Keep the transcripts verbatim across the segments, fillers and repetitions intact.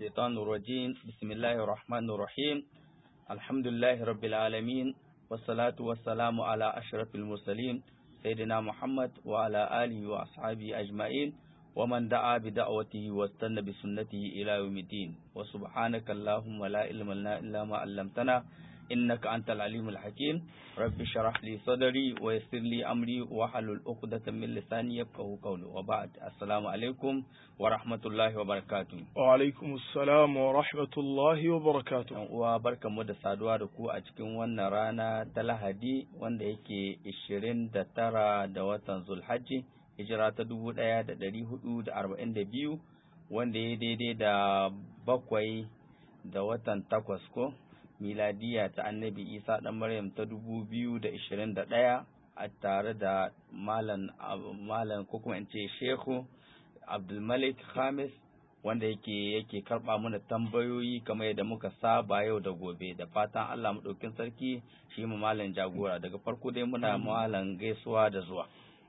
الشيطان الرجيم بسم الله الرحمن الرحيم الحمد لله رب العالمين والصلاة والسلام على أشرف المرسلين سيدنا محمد وعلى آله وأصحابه أجمعين ومن دعا بدعوته واستنى بسنته إلى يوم الدين وسبحانك اللهم لا علم لنا إلا ما علمتنا إنك أنت العليم الحكيم رب اشرح لي صدري ويسر لي أمري واحلل عقدة من لساني يفقهوا قولي وبعد السلام عليكم ورحمة الله وبركاته. وعليكم السلام ورحمة الله وبركاته. وبركة مدى سادوا دكو أجكم وانا رانا تلهدي وانا يكي إشرين دا ترى دا وطن ذو الحج hijira ta dubu ɗaya da ɗari hudu da arba'in da biyu wanda ya daidai da bakwai da watan takwas ko miladiya ta annabi isa ɗan maryam ta dubu biyu da ishirin da ɗaya a tare da malam malam ko kuma in ce shehu abdulmalik khamis wanda yake yake karɓa mana tambayoyi kamar yadda muka saba yau da gobe da fatan allah maɗaukin sarki shi mu malam jagora daga farko dai muna malam gaisuwa da zuwa.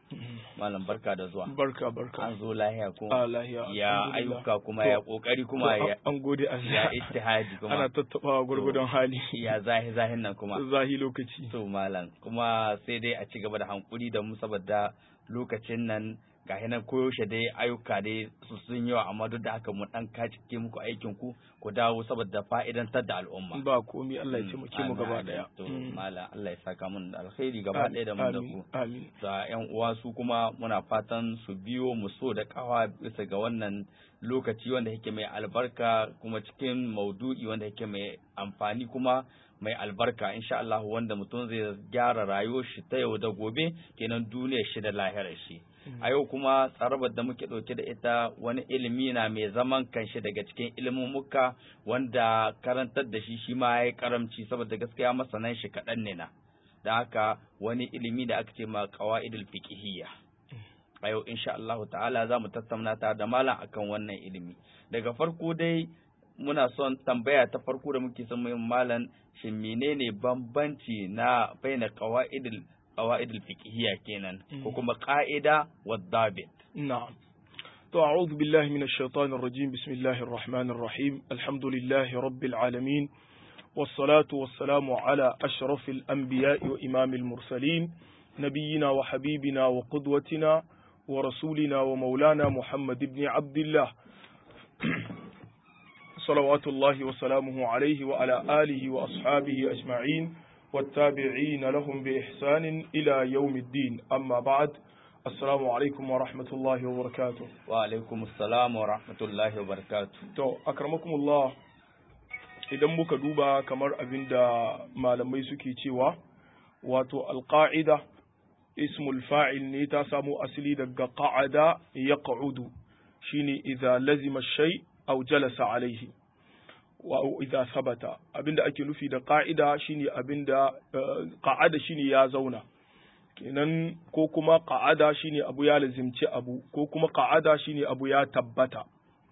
Malam barka da zuwa. Barka barka. An zo lahiya ko? A lahiya. Ya ayyuka kuma ya kokari kuma ya an gode Allah. Ya ijtihadi kuma. Ana tattabawa gurgudun hali. Ya zahi zahin nan kuma. Zahi lokaci. To malam kuma sai dai a ci gaba da hankuri da mu saboda lokacin nan ga hinan koyaushe dai ayyuka dai su sun yawa amma duk da haka mu dan kacike muku aikin ku ku dawo saboda fa'idantar da al'umma. Ba komai Allah ya taimake mu gaba daya. To malam Allah ya saka mun da alkhairi gaba daya da mu da ku. Amin. Da ƴan uwa su kuma muna fatan su biyo mu so da kawa bisa ga wannan lokaci wanda yake mai albarka kuma cikin maudu'i wanda yake mai amfani kuma mai albarka insha Allah wanda mutum zai gyara rayuwar shi ta yau da gobe kenan duniyar shi da lahirar shi. A yau kuma tsarabar da muke ɗauke da ita wani ilimi na mai zaman kanshi daga cikin ilimin muka wanda karantar da shi shi ma ya yi karamci saboda gaskiya masanan shi kaɗan ne na. Da haka wani ilimi da aka ce ma qawaidul fiqhiyya. A yau insha Allah ta'ala za mu tattauna ta da malam akan wannan ilimi. Daga farko dai muna son tambaya ta farko da muke son mu malam shin menene bambanci na baina qawaidul qawaidul fiqhiyya kenan ko kuma qa'ida wa dabit. Na'am. To a'udhu billahi minash shaitanir rajim. Bismillahir rahmanir rahim. Alhamdulillahi rabbil alamin. والصلاة والسلام على أشرف الأنبياء وإمام المرسلين نبينا وحبيبنا وقدوتنا ورسولنا ومولانا محمد بن عبد الله صلوات الله وسلامه عليه وعلى آله وأصحابه أجمعين والتابعين لهم بإحسان إلى يوم الدين أما بعد السلام عليكم ورحمة الله وبركاته. وعليكم السلام ورحمة الله وبركاته. تو أكرمكم الله. Idan muka duba kamar abin da malamai suke cewa wato alƙa'ida ismul fa'il ne ta samo asali daga ƙa'ada ya ƙa'udu shi ne idha lazima shai au jalasa alaihi wa idha sabata abinda ake nufi da ƙa'ida shi ne abinda ƙa'ada shi ne ya zauna kenan ko kuma ƙa'ada shi ne abu ya lazimci abu ko kuma ƙa'ada shi ne abu ya tabbata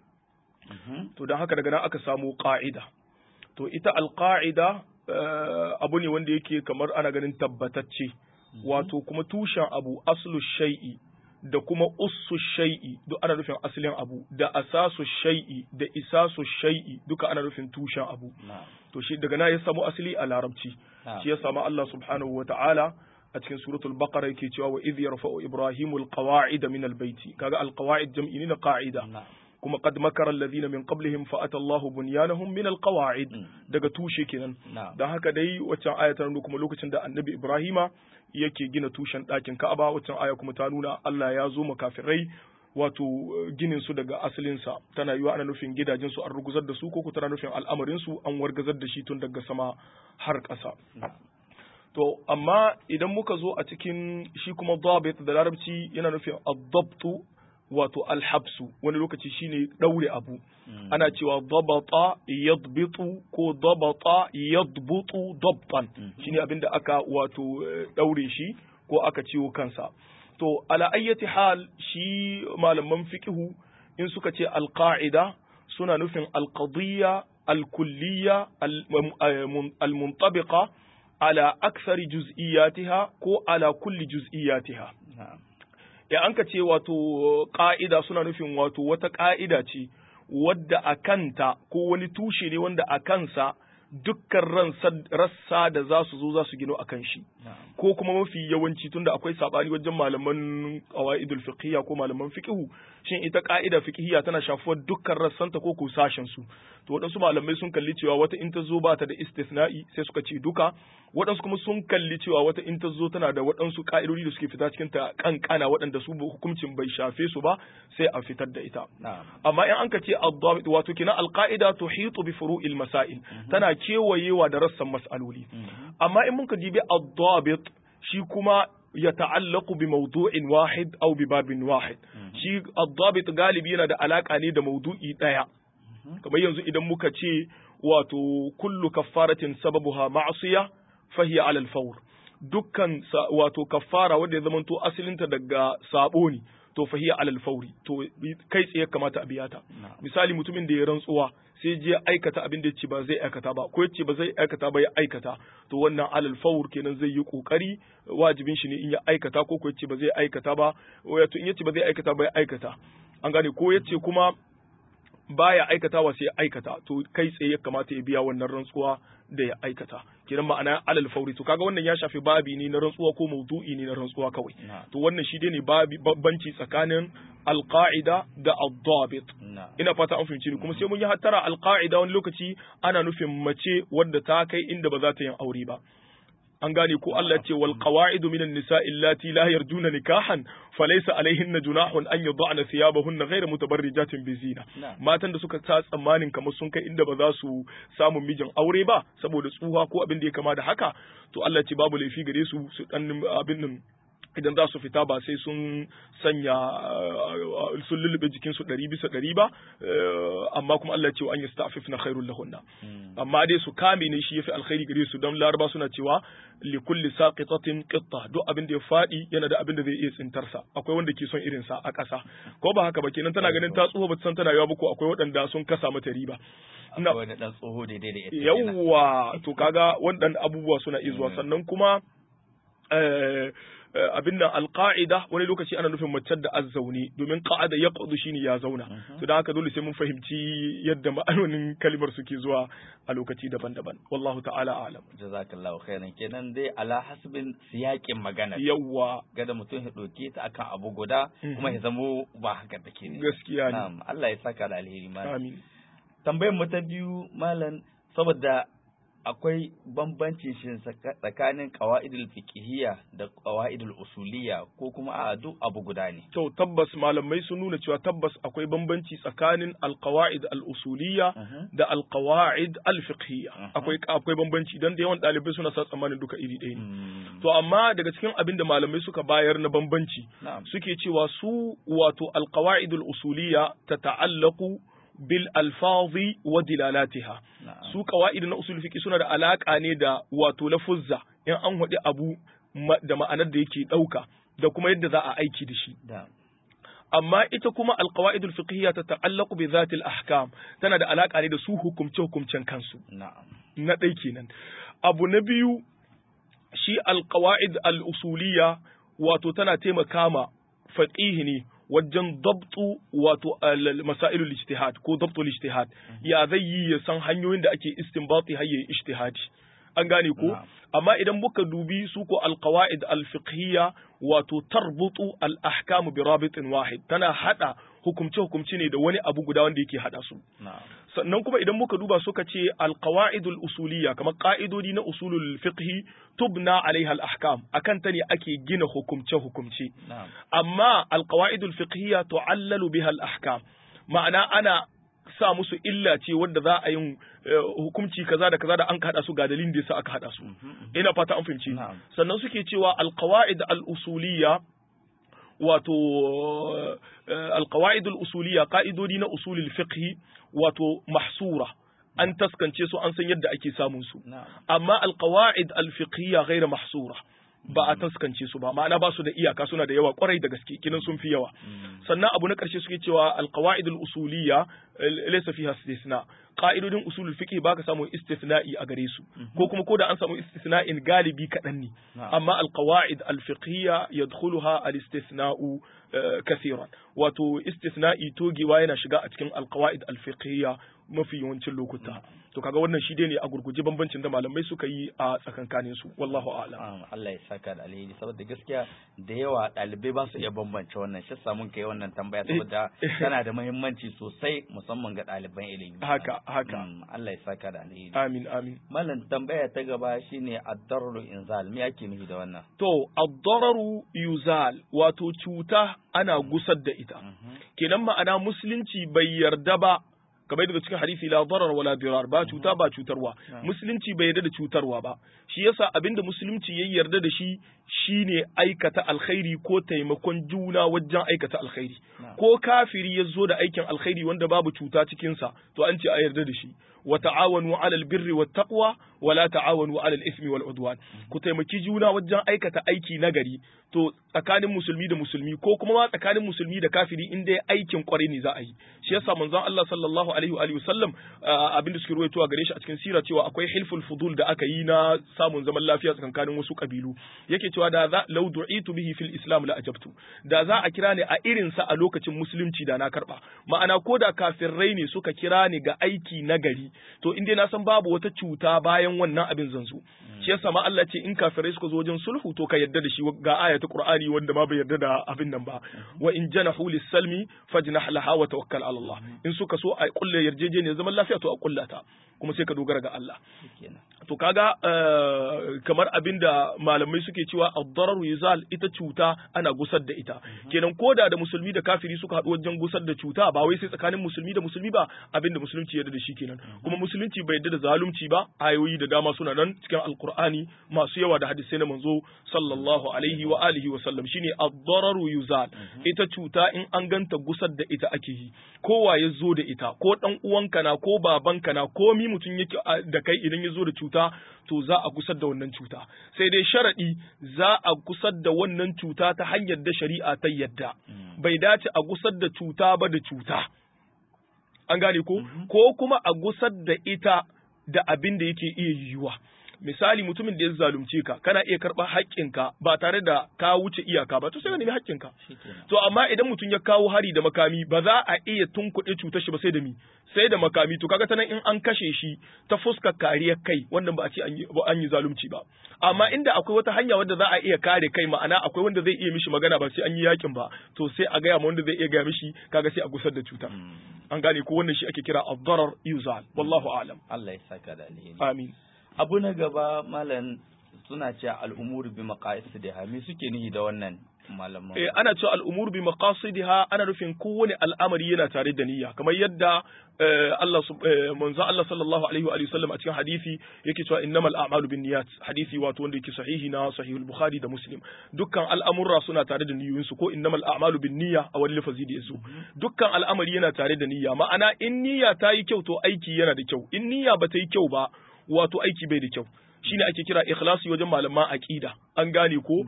to don haka daga nan aka samu ƙa'ida. To ita alƙa'ida abu ne wanda yake kamar ana ganin tabbatacce, wato kuma tushen abu aslu shai'i da kuma ussu shai'i duk ana nufin asalin abu da asasu shai'i da isasu shai'i duka ana nufin tushen abu. To shi daga na ya samu asali a larabci, shi ya samu Allah subhanahu wa ta'ala a cikin suratul baqara yake cewa wa idh yarfa'u ibrahimu alqawa'ida min albayti kaga alqawa'id jam'i ne na qa'ida. kuma qad makara alladhina min qablihim fa ata Allahu bunyanahum min alqawa'id daga tushe kenan dan haka dai waccan aya ta nuna kuma lokacin da annabi Ibrahima yake gina tushen ɗakin Ka'aba waccan aya kuma ta nuna Allah ya zo makafirai wato ginin su daga asalin sa tana yiwa ana nufin gidajen su an ruguzar da su ko ko tana nufin al'amarin su an wargazar da shi tun daga sama har ƙasa. To amma idan muka zo a cikin shi kuma dabit da larabci yana nufin ad-dabtu wato alhabsu wani lokaci shine daure abu mm. ana cewa dabata yadbitu ko dabata yadbutu dabtan mm -hmm. shine abinda aka wato daure shi ko aka ciwo kansa. To ala ayyati hal shi malaman fiqhu in suka ce alqa'ida suna nufin alqadiyya alkulliyya almuntabiqa ala akthari juz'iyatiha ko ala kulli juz'iyatiha. Ya an ka ce wato ƙa'ida suna nufin wato wata ƙa'ida ce wadda akanta ko wani tushe ne wanda a kansa dukkan rassa da za su zo za su gino akan shi ko kuma mafi yawanci tunda akwai sabani wajen malaman qawaidul fiqhiyya ko malaman fiqhu shin ita ka'ida fiqhiyya tana shafuwar dukkan rassanta ko ko sashen su to waɗansu malamai sun kalli cewa wata in ta zo ba ta da istithna'i sai suka ce duka waɗansu kuma sun kalli cewa wata in ta zo tana da waɗansu ka'idodi da suke fita cikin ta kankana waɗanda su hukuncin bai shafe su ba sai a fitar da ita amma in an ka ce ad-dabit wato kina al-qa'ida tuhitu bi furu'il masail tana kewayewa da rassan mas'aloli amma in mun ka dibi ad-dabit shi kuma ya ta'allaku bi mawdu'in wahid aw bi babin wahid shi ad-dabit galibi yana da alaka ne da mawdu'i daya kamar yanzu idan muka ce wato kullu kaffaratin sababuha ma'siya fahiya 'ala al-fawr dukkan wato kaffara wanda ya zamanto asalinta daga sabo ne to fahiya 'ala al-fawri to kai tsaye kamata a biya ta misali mutumin da ya rantsuwa sai je aikata abin da yace ba zai aikata ba ko yace ba zai aikata ba ya aikata to wannan 'ala al-fawr kenan zai yi kokari wajibin shi ne in ya aikata ko ko yace ba zai aikata ba wato in yace ba zai aikata ba ya aikata an gane ko yace kuma baya aikatawa sai ya aikata to kai tsaye ya kamata ya biya wannan rantsuwa da ya aikata kenan ma'ana alal fauri to kaga wannan ya shafi babi ne na rantsuwa ko maudu'i ne na rantsuwa kawai to wannan shi dai ne babi babbanci tsakanin alqa'ida da ad-dabit ina fata an fahimci ni kuma sai mun yi hattara alqa'ida wani lokaci ana nufin mace wadda ta kai inda ba za ta yin aure ba an gane ko Allah ya ce wal qawaidu minan nisa'i allati la yarjuna nikahan falaysa alaihinna junahun an yad'ana thiyabahunna ghayra mutabarrijatin bizina matan da suka ta tsammanin kamar sun kai inda ba za su samu mijin aure ba saboda tsuha ko abin da ya kama da haka to Allah ya ce babu laifi gare su su dan abin nan idan za su fita ba sai sun sanya sun lullube jikinsu ɗari bisa ɗari ba amma kuma Allah cewa an yi sta'afifna khairul lahunna amma dai su kame ne shi yafi alkhairi gare su don laraba suna cewa li kulli saqitatin qitta duk abin da ya fadi yana da abin da zai iya tsintarsa akwai wanda ke son irin sa a ƙasa ko ba haka ba kenan tana ganin ta tsoho ba san tana yawa ba ko akwai waɗanda sun kasa mata riba ina wani dan tsoho daidai da ita yawa to kaga waɗannan abubuwa suna izuwa sannan kuma abin nan alqa'ida wani lokaci ana nufin mace da azzauni domin qa'ada yaqdu shine ya zauna to dan haka dole sai mun fahimci yadda ma'anonin kalmar suke zuwa a lokaci daban-daban wallahu ta'ala a'lam jazakallahu khairan kenan dai ala hasbin siyakin magana yawa gada mutum ya doke ta akan abu guda kuma ya zamo ba haka take ne gaskiya ne na'am Allah ya saka da alheri malam amin tambayar mu ta biyu malam saboda akwai bambancin shi tsakanin qawaidul fiqhiyya da qawaidul usuliyya ko kuma a duk abu guda ne to tabbas malamai sun nuna cewa tabbas akwai bambanci tsakanin alqawaid al-usuliyya da alqawaid al-fiqhiyya akwai akwai bambanci dan da yawan dalibai suna sa tsammanin duka iri ɗaya ne to amma daga cikin abin da malamai suka bayar na bambanci suke cewa su wato alqawaid al-usuliyya tata'allaqu bil alfazi wa dilalatiha su qawaid na usul fiqh suna da alaka ne da wato lafuzza in an hadi abu da ma'anar da yake dauka da kuma yadda za a aiki da shi amma ita kuma alqawaid alfiqhiyya ta ta'allaqu bi zati alahkam tana da alaka ne da su hukumce hukumcen kansu na dai kenan abu na biyu shi alqawaid alusuliyya wato tana taimaka ma faqih ne wajen dabtu wato masailul ijtihad ko dabtul ijtihad ya zai yi ya san hanyoyin da ake istinbati har yayi ijtihadi an gane ko amma idan muka dubi su ko alqawaid alfiqhiyya wato tarbutu alahkam bi rabitin wahid tana hada hukumce hukumci ne da wani abu guda wanda yake hada su sannan kuma idan muka duba suka ce alqawaidul usuliyya kamar ka'idodi na usulul fiqhi tubna alaiha al-ahkam akan ta ne ake gina hukumce hukumce amma alqawaidul fiqhiyya tu'allalu biha al-ahkam ma'ana ana sa musu illa ce wanda za a yin hukumci kaza da kaza da an hada su ga dalilin da yasa aka hada su ina fata an fahimci sannan suke cewa alqawaid al-usuliyya wato alqawaid al-usuliyya qa'idodi na usulul fiqh wato mahsura an taskance su an san yadda ake samun su amma alqawaid al-fiqhiyya ghayra mahsura ba a taskance su ba ma'ana ba su da iyaka suna da yawa kwarai da gaske kinan sun fi yawa sannan abu na karshe suke cewa alqawaid al-usuliyya laysa fiha istisna qa'idodin usulul fiqh baka samu istisna'i a gare su ko kuma ko da an samu istisna'in galibi kadan ne amma alqawaid al-fiqhiyya yadkhuluha al-istisna'u kathiran wato istisna'i togewa yana shiga a cikin alqawaid alfiqhiyya mafi yawancin lokuta to kaga wannan shi dai ne a gurguje bambancin da malamai suka yi a tsakankanin su wallahu a'lam. Allah ya saka da alheri saboda gaskiya da yawa ɗalibai ba su iya bambance wannan shi yasa mun kai wannan tambaya saboda tana da muhimmanci sosai musamman ga ɗaliban ilimi. Haka haka. Allah ya saka da alheri. Amin amin. Mallan tambaya ta gaba shine ad-dararu inzal me yake nufi da wannan? To ad-dararu yuzal wato cuta ana gusar da ita. Kenan ma'ana musulunci bai yarda ba kamar daga cikin hadisi la darar wala dirar ba cuta ba cutarwa musulunci bai yarda da cutarwa ba shi yasa abinda musulunci ya yarda da shi shine aikata alkhairi ko taimakon juna wajen aikata alkhairi ko kafiri ya zo da aikin alkhairi wanda babu cuta cikin sa to an ce a yarda da shi wa ta'awanu 'alal birri wat taqwa wa la ta'awanu 'alal ismi wal udwan ku taimaki juna wajen aikata aiki nagari to tsakanin musulmi da musulmi ko kuma ma tsakanin musulmi da kafiri in dai aikin kwarai ne za a yi shi yasa manzon Allah sallallahu alaihi wa alihi wasallam abinda suke ruwaitowa gare shi a cikin sira cewa akwai hilful fudul da aka yi na samun zaman lafiya tsakanin wasu kabilu yake cewa da za law du'itu bihi fil islam la ajabtu da za a kira ni a irin sa a lokacin musulunci da na karba ma'ana ko da kafirai ne suka kira ni ga aiki nagari to in dai na san babu wata cuta bayan wannan abin zanzu shi yasa ma Allah ce in kafirai suka zo wajen sulhu to ka yarda da shi ga aya ta Qur'ani wanda ma bai yarda da abin nan ba wa in janahu lis-salmi fajnah laha wa tawakkal 'ala Allah in suka so a kulle yarjejeniyar zaman lafiya to a kullata kuma sai ka dogara ga Allah to kaga kamar abinda malamai suke cewa ad-dararu yuzal ita cuta ana gusar da ita kenan koda da musulmi da kafiri suka haɗu wajen gusar da cuta ba wai sai tsakanin musulmi da musulmi ba abinda musulunci yarda da shi kenan kuma musulunci bai yarda da zalunci ba ayoyi da dama suna nan cikin alqur'ani masu yawa da hadisai na manzo sallallahu alaihi wa alihi wa sallam shine ad-dararu yuzal ita cuta in an ganta gusar da ita ake yi kowa ya zo da ita ko dan uwanka na ko babanka na ko mi mutum yake da kai idan ya zo da cuta to za a gusar da wannan cuta sai dai sharadi za a gusar da wannan cuta ta hanyar da shari'a ta yadda bai dace a gusar da cuta ba da cuta an gane ko ko kuma a gusar da ita da abin da yake iya yiwuwa misali mutumin da ya zalunce ka kana iya karɓar haƙƙinka ba tare da ka wuce iyaka ba to sai ka nemi haƙƙinka to amma idan mutum ya kawo hari da makami ba za a iya tunkuɗe cutar shi ba sai da mi sai da makami to kaga tanan in an kashe shi ta fuskar kariyar kai wannan ba a ce an yi zalunci ba amma inda akwai wata hanya wadda za a iya kare kai ma'ana akwai wanda zai iya mishi magana ba sai an yi yakin ba to sai a gaya ma wanda zai iya gaya mishi kaga sai a gusar da cutar an gane ko wannan shi ake kira ad-darar yuzal wallahu a'lam Allah ya saka da alheri amin abu na gaba malam suna cewa al'umur bi maqasidiha me suke nihi da wannan malaman eh ana cewa al'umur bi maqasidiha ana nufin kowane al'amari yana tare da niyya kamar yadda Allah manzo Allah sallallahu alaihi wa sallam a cikin hadisi yake cewa innamal a'malu binniyat hadisi wato wanda yake sahihi na sahihul bukhari da muslim dukkan al'amurra suna tare da niyoyinsu ko innamal a'malu binniyya a wani lafazi da yazo dukkan al'amari yana tare da niyya ma'ana in niyya ta yi kyau to aiki yana da kyau in niyya ba ta yi kyau ba wato aiki bai da kyau shine ake kira ikhlasi wajen malaman aqida an gane ko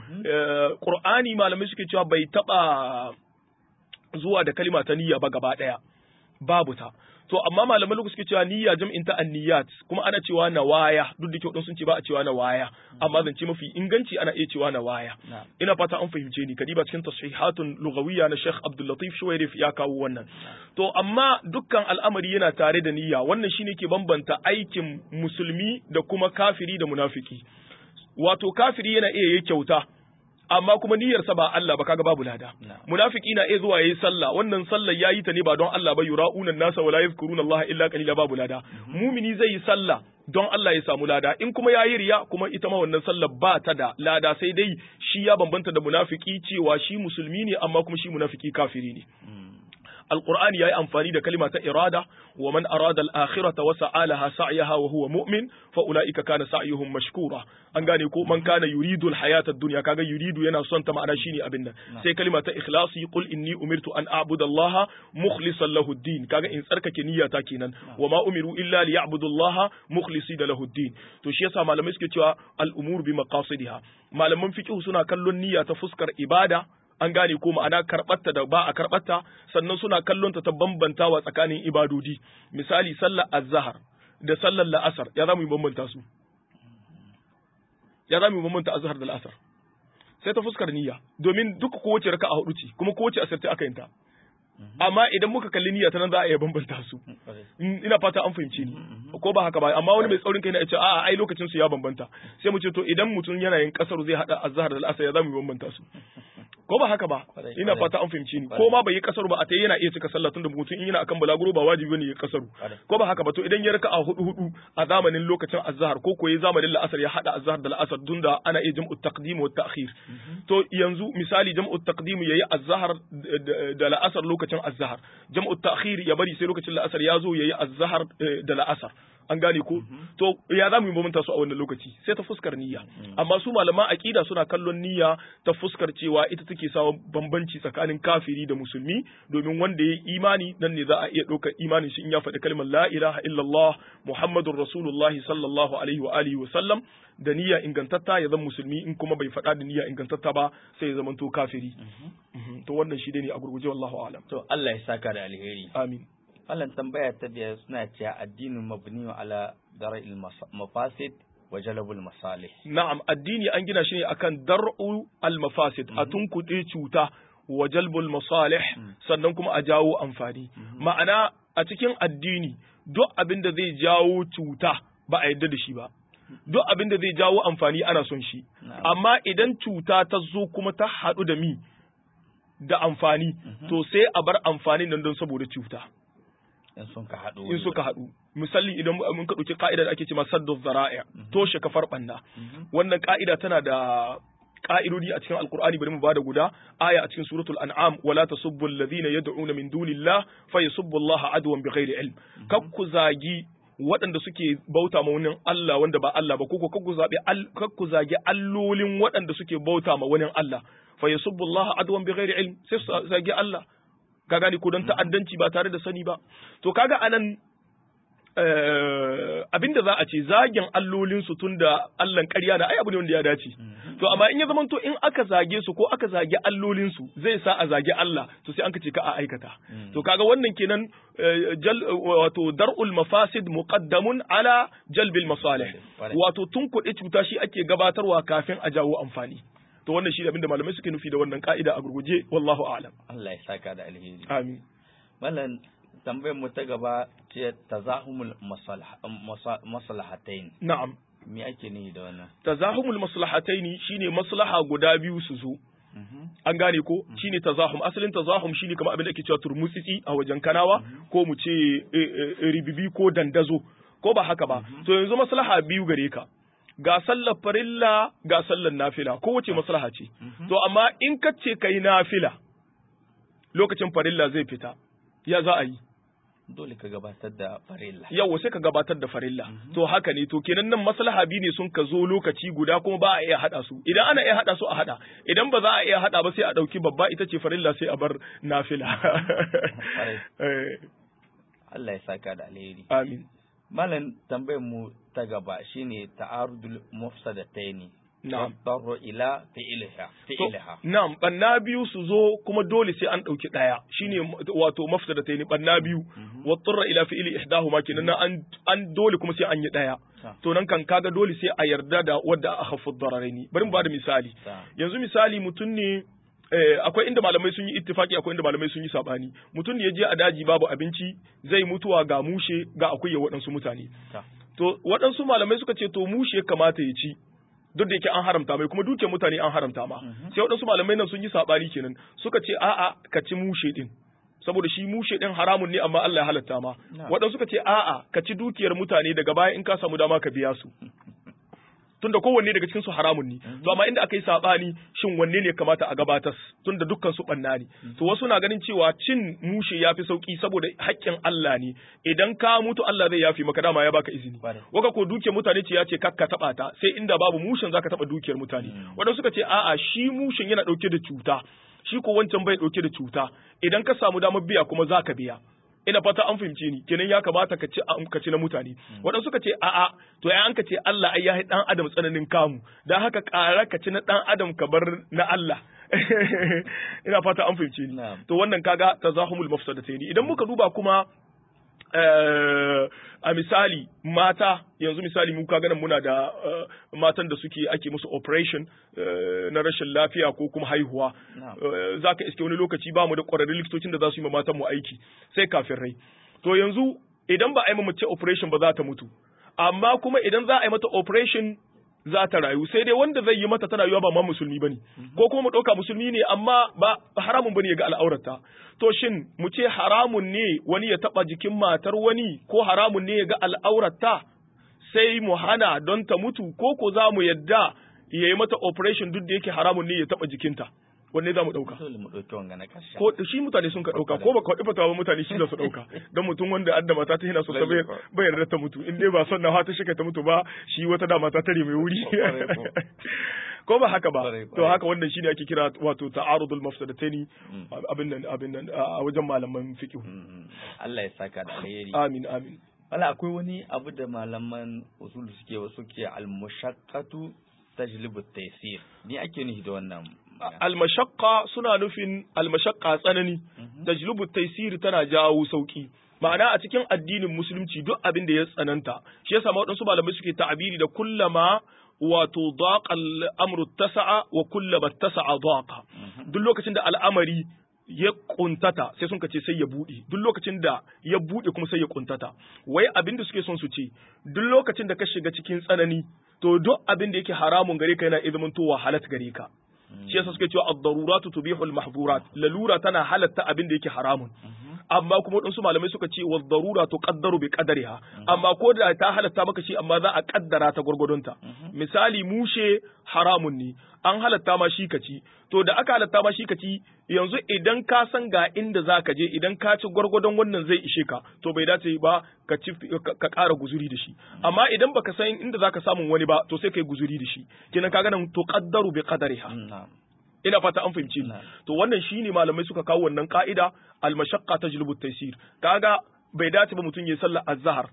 qur'ani malamai suke cewa bai taba zuwa da kalima ta niyya ba gaba daya babu ta to amma malaman lokaci suke cewa niyya jam'in ta anniyat kuma ana cewa nawaya duk da kyau sun ce ba a cewa nawaya amma zance mafi inganci ana iya cewa nawaya ina fata an fahimce ni kadiba cikin tashihatun lughawiyya na Sheikh Abdul Latif Shuwairif ya kawo wannan to amma dukkan al'amari yana tare da niyya wannan shine ke bambanta aikin musulmi da kuma kafiri da munafiki wato kafiri yana iya yi kyauta amma kuma niyyarsa ba Allah ba kaga babu lada munafiki na iya zuwa yayi sallah wannan sallar yayi ta ne ba don Allah ba yura'una nasa wala yadhkuruna Allah illa qalila babu lada mumini zai yi sallah don Allah ya samu lada in kuma yayi riya kuma ita ma wannan sallar ba ta da lada sai dai shi ya bambanta da munafiki cewa shi musulmi ne amma kuma shi munafiki kafiri ne القرآن يأي أنفاني دا كلمة إرادة ومن أراد الآخرة وسعى لها سعيها وهو مؤمن فأولئك كان سعيهم مشكورا أنغاني كو من كان يريد الحياة الدنيا كاغا يريد ينا صنت معنا شيني أبنا سي كلمة إخلاصي قل إني أمرت أن أعبد الله مخلصا له الدين كاغا إن سرك كنية تاكينا وما أمروا إلا ليعبدوا الله مخلصين له الدين تشيسا ما لم يسكتوا الأمور بمقاصدها ما لم ينفكه سنة كل نية تفسكر إبادة an gane ko ma'ana karɓarta da ba a karɓarta sannan suna kallonta ta bambantawa tsakanin ibadodi misali sallar azhar da sallar la'asar ya za mu bambanta su ya za mu bambanta azhar da la'asar sai ta fuskar niyya domin duka kowace raka'a hudu ce kuma kowace asirce aka yinta amma idan muka kalli niyya ta nan za a iya bambanta su ina fata an fahimce ni ko ba haka ba amma wani mai tsaurin kai na ya ce a'a ai lokacin su ya bambanta sai mu ce to idan mutum yana yin kasar zai hada azhar da al'asar ya zamu bambanta su ko ba haka ba ina fata an fahimce ni ko ma bai yi kasar ba a tayi yana iya cika sallah tunda mutum in yana akan balaguro ba wajibi ne ya kasaru ko ba haka ba to idan ya raka a hudu hudu a zamanin lokacin azhar ko ko ya zamanin la'asar ya hada azhar da la'asar tunda ana iya jam'u taqdim wa ta'khir to yanzu misali jam'u taqdim yayi azhar da la'asar lokacin azhar jam'u ta'khir ya bari sai lokacin la'asar ya zo yayi azhar da la'asar an gane ko to ya zamu yi bambanta su a wannan lokaci sai ta fuskar niyya amma su malaman aqida suna kallon niyya ta fuskar cewa ita take sawa bambanci tsakanin kafiri da musulmi domin wanda ya imani nan ne za a iya ɗaukar imanin shi in ya faɗi kalmar la ilaha illallah muhammadur rasulullahi sallallahu alaihi wa alihi wa sallam da niyya ingantatta ya zama musulmi in kuma bai faɗa da niyya ingantatta ba sai ya zamanto kafiri to wannan shi ne a gurguje wallahu a'lam to Allah ya saka da alheri amin. Allah tambaya ta biyar suna cewa addinin mabni ala dara'il mafasid wa jalabul masalih. Na'am, addini an gina shi ne akan dar'u al mafasid, a tunkuɗe cuta wa jalbul masalih sannan kuma a jawo amfani. Ma'ana a cikin addini duk abin da zai jawo cuta ba a yarda da shi ba. Duk abin da zai jawo amfani ana son shi. Amma idan cuta ta zo kuma ta haɗu da mi da amfani, to sai a bar amfanin nan don saboda cuta. in sun ka haɗu in suka haɗu misali idan mun ka ɗauki ka'ida da ake cewa saddu zara'i toshe kafar ɓanna wannan ka'ida tana da ka'idodi a cikin alkur'ani bari mu bada guda aya a cikin suratul an'am wala tasubbu alladhina yad'una min dunillah fayasubbu allaha adwan bighairi ilm kakku zagi waɗanda suke bauta ma wani Allah wanda ba Allah ba koko kakku zabi kakku zagi allolin waɗanda suke bauta ma wani Allah fayasubbu allaha adwan bighairi ilm sai su zagi Allah ka gani ko don ta'addanci ba tare da sani ba to kaga anan abinda za a ce zagin allolin su tunda Allahn ƙarya na ai abu ne wanda ya dace to amma in ya zama to in aka zage su ko aka zage allolin su zai sa a zage Allah to sai an kace ka a aikata to kaga wannan kenan wato dar'ul mafasid muqaddamun ala jalbil masalih wato tun kuɗi cuta shi ake gabatarwa kafin a jawo amfani to wannan shi abinda malamai suke nufi da wannan ka'ida a gurguje wallahu a'lam Allah ya saka da alheri amin mallan tambayar mu ta gaba ce tazahumul maslahatayn na'am me ake nihi da wannan tazahumul maslahatayn shine maslaha guda biyu su zo an gane ko shine tazahum asalin tazahum shine kamar abin da ake cewa turmutsitsi a wajen kanawa ko mu ce ribibi ko dandazo ko ba haka ba to yanzu maslaha biyu gare ka ga sallar farilla ga sallar nafila kowace maslaha ce to amma in ka ce kai nafila lokacin farilla zai fita ya za a yi dole ka gabatar da farilla yawa sai ka gabatar da farilla to haka ne to kenan nan maslaha biyu ne sun ka zo lokaci guda kuma ba a iya hada su idan ana iya hada su a hada idan ba za a iya hada ba sai a dauki babba ita ce farilla sai a bar nafila Allah ya saka da alheri amin malam tambayar mu ta gaba shine ta'arudul mufsadataini na'am darru ila fi'liha fi'liha na'am banna biyu su zo kuma dole sai an dauki daya shine wato mufsadataini banna biyu wa tarra ila fi'li ihdahuma kenan an an dole kuma sai an yi daya to nan kan kaga dole sai a yarda da wadda akhaffu dararaini bari mu bada misali yanzu misali mutun ne akwai inda malamai sun yi ittifaki akwai inda malamai sun yi sabani mutum ne ya je a daji babu abinci zai mutuwa ga mushe ga akuya waɗansu mutane to waɗansu malamai suka ce to mushe kamata ya ci duk da yake an haramta mai kuma dukiyar mutane an haramta ma sai waɗansu malamai nan sun yi sabani kenan suka ce a'a ka ci mushe din saboda shi mushe din haramun ne amma Allah ya halatta ma waɗansu suka ce a'a ka ci dukiyar mutane daga baya in ka samu dama ka biya su tunda kowanne daga cikin su haramun ne to amma inda aka yi sabani shin wanne ne kamata a gabatar tunda dukkan su banna ne to wasu na ganin cewa cin mushe yafi sauki saboda haƙƙin Allah ne idan ka mutu Allah zai yafi maka dama ya baka izini waka ko dukiyar mutane ce ya ce kakka taba ta sai inda babu mushen zaka taba dukiyar mutane wadanda suka ce a'a shi mushen yana dauke da cuta shi ko wancan bai dauke da cuta idan ka samu damar biya kuma zaka biya ina fata an fahimce ni kenan ya kamata ka ci ka ci na mutane waɗansu suka ce a'a to ya an ka ce Allah ai ya dan adam tsananin kamu dan haka ƙara ka ci na dan adam ka bar na Allah ina fata an fahimce ni to wannan kaga tazahumul mafsadatayn idan muka duba kuma a misali mata yanzu misali mu kaga nan muna da matan da suke ake musu operation na rashin lafiya ko kuma haihuwa zaka iske wani lokaci ba mu da ƙwararrun likitocin da za su yi ma matan mu aiki sai kafin rai to yanzu idan ba a yi mace operation ba za ta mutu amma kuma idan za a yi mata operation za ta rayu sai dai wanda zai yi mata tana yiwa ba ma musulmi bane ko kuma mu ɗauka musulmi ne amma ba haramun bane ya ga al'aurarta to shin mu ce haramun ne wani ya taɓa jikin matar wani ko haramun ne ya ga al'aurarta sai mu hana don ta mutu ko ko za mu yadda ya yi mata operation duk da yake haramun ne ya taɓa jikinta wanne za mu ɗauka? Ko shi mutane sun ka ɗauka ko baka waɗi fatawa mutane shi za su ɗauka don mutum wanda an da mata ta hina so ta bai yarda ta mutu in dai ba son na ta shika ta mutu ba shi wata da mata tare mai wuri ko ba haka ba to haka wannan shine ake kira wato ta'arudul mafsadataini abin nan abin nan a wajen malaman fiqh Allah ya saka da alheri amin amin wala akwai wani abu da malaman usul suke wasu ke al-mushaqqatu tajlibu at-taysir ni ake nufi da wannan almashaqqa suna nufin almashaqqa tsanani tajlubu taysir tana jawo sauki ma'ana a cikin addinin musulunci duk abin da ya tsananta shi yasa waɗansu malamai suke ta'abiri da kullama wato daqa al-amru tasa'a wa kullama tasa'a daqa duk lokacin da al'amari ya kuntata sai sun kace sai ya bude duk lokacin da ya bude kuma sai ya kuntata wai abin da suke son su ce duk lokacin da ka shiga cikin tsanani to duk abin da yake haramun gare ka yana izmantowa halat gare ka shi yasa suke cewa ad-daruratu tubihul mahdhurat lalura tana halatta abin da yake haramun amma kuma wadansu malamai suka ce wa darura tuqaddaru bi qadariha amma ko da ta halatta maka shi amma za a kaddara ta gurgurdunta misali mushe haramun ne an halatta ma shi kaci to da aka halatta ma shi kaci yanzu idan ka san ga inda zaka je idan ka ci gurgurdun wannan zai ishe ka to bai dace ba ka ci ka ƙara guzuri da shi amma idan baka san inda zaka samu wani ba to sai kai guzuri da shi kenan kaga nan tuqaddaru bi qadariha ina fata an fahimci to wannan shine malamai suka kawo wannan ka'ida al-mashaqqa tajlibu at-taysir kaga bai dace ba mutum ya sallar azhar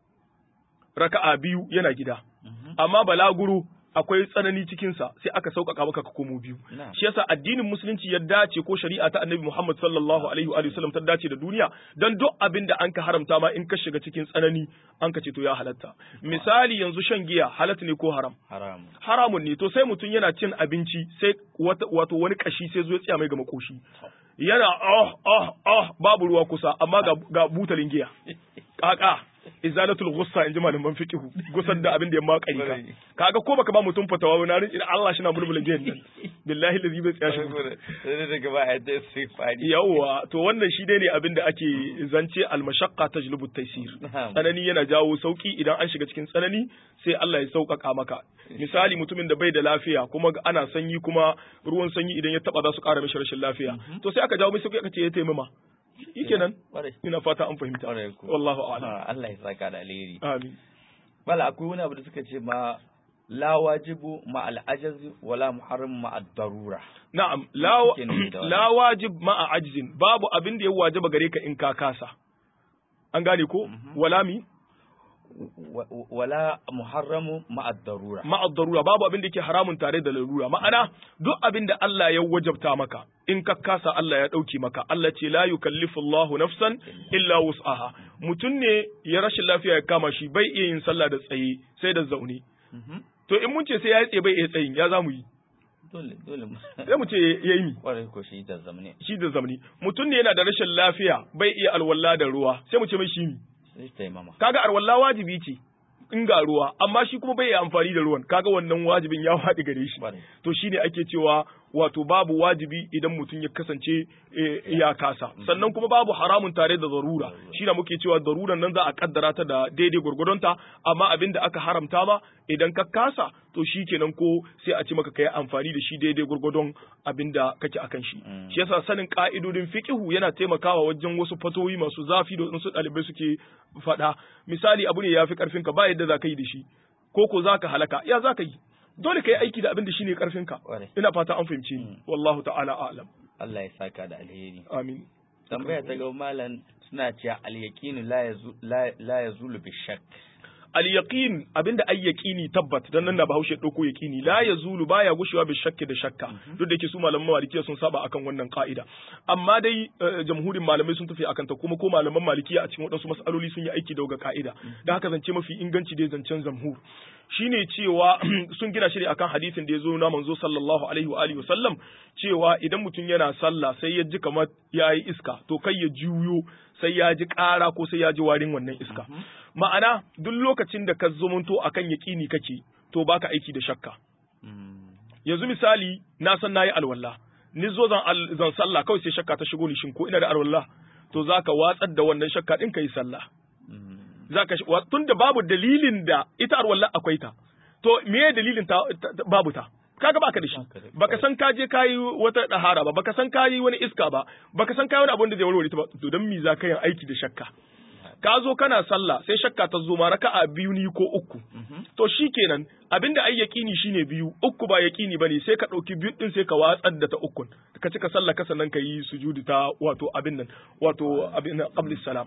raka'a biyu yana gida amma balaguro akwai tsanani cikin sa sai aka sauƙaƙa maka ka komo biyu shi yasa addinin musulunci ya dace ko shari'a ta annabi Muhammad sallallahu alaihi wa sallam ta dace da duniya dan duk abin da anka haramta ma in ka shiga cikin tsanani an ka ce to ya halatta misali yanzu shan giya halatta ne ko haram haram haramun ne to sai mutum yana cin abinci sai wato wani kashi sai zo ya tsaya mai ga makoshi yana oh oh oh babu ruwa kusa amma ga, ga butalin giya kaka izalatul ghussa inji malaman fiqh gusar da abin da ya makari ka kaga ko baka ba mutum fatawa ba na rin Allah shi na bulbula giyan nan billahi lazi bai tsaya shi sai daga ba a da sai fadi yawa to wannan shi dai ne abin da ake zance al mashaqqa tajlibu taysir tsanani yana jawo sauki idan an shiga cikin tsanani sai Allah ya sauƙaƙa maka misali mutumin da bai da lafiya kuma ana sanyi kuma ruwan sanyi idan ya taba za su ƙara mishi rashin lafiya to sai aka jawo mai sauki aka ce ya taimama shikenan ina fata an fahimta wallahu a'lam Allah ya saka da alheri amin bala akwai wani abu da suka ce ma la wajibu ma al-ajaz wala muharram ma ad-darura na'am la la wajib ma ajzin babu abin da ya wajaba gare ka in ka kasa an gane ko wala mi wala muharramu ma'ad darura ma'ad darura babu abin da yake haramun tare da larura ma'ana duk abin da Allah ya wajabta maka in ka kasa Allah ya dauki maka Allah ce la yukallifu Allahu nafsan illa wus'aha mutun ne ya rashin lafiya ya kama shi bai iya yin sallah da tsaye sai da zaune to in mun ce sai ya yi tsaye bai iya tsayin ya zamu yi dole dole sai mu ce yayi mi kwarai ko shi da zamani shi da zamani mutun ne yana da rashin lafiya bai iya alwala da ruwa sai mu ce mai shi mi kaga arwalla wajibi ce in ga ruwa amma shi kuma bai yi amfani da ruwan kaga wannan wajibin ya faɗi gare shi to shine ake cewa wato babu wajibi idan mutum ya kasance ya kasa sannan kuma babu haramun tare da zarura shi da muke cewa zaruran nan za a kaddara ta da daidai gurgurdonta amma abin da aka haramta ma idan ka kasa to shi kenan ko sai a ce maka kai amfani da shi daidai gurgurdon abin da kake akan shi shi yasa sanin ka'idodin fiqhu yana taimakawa wajen wasu fatoyi masu zafi da wasu ɗalibai suke faɗa misali abu ne ya fi karfin ka ba yadda za ka yi da shi ko ko za ka halaka ya za ka yi dole ka yi aiki da abin da shi ne karfinka ina fata an fahimci ni wallahu ta'ala a'lam Allah ya saka da alheri amin tambaya ta ga malam suna cewa al-yaqinu la yazulu bi shakk al yaqin abinda ay yaqini tabbat dan nan da Bahaushe dauko yaqini la yazulu baya gushewa bi shakki da shakka duk da yake su malaman malikiya sun saba akan wannan ka'ida amma dai jamhurin malamai sun tafi akan ta kuma ko malaman malikiya a cikin wadansu mas'aloli sun yi aiki da ga ka'ida dan haka zance mafi inganci dai zancen jamhur shine cewa sun gina shi akan hadisin da ya zo na manzo sallallahu alaihi wa alihi wasallam cewa idan mutum yana sallah sai ya ji kamar yayi iska to kai ya juyo sai ya ji ƙara ko sai ya ji warin wannan iska ma'ana duk lokacin da ka zumunto akan yaƙini kake to baka aiki da shakka yanzu misali na san nayi alwala ni zo zan zan sallah kawai sai shakka ta shigo ni shin ko ina da alwala to zaka watsar da wannan shakka din kai sallah zaka tunda babu dalilin da ita alwala akwai ta to meye dalilin ta babu ta kaga baka da shi baka san ka je kayi wata dahara ba baka san kayi wani iska ba baka san kayi wani abun da zai warware ta ba to dan me za ka yin aiki da shakka ka zo kana sallah sai shakka ta zo ma raka'a biyu ni ko uku to shikenan abinda ai yaqini shine biyu uku ba yaqini bane sai ka dauki biyu din sai ka watsar da ta ukun ka cika sallah ka sannan ka yi sujudi ta wato abin nan wato abin qabli salam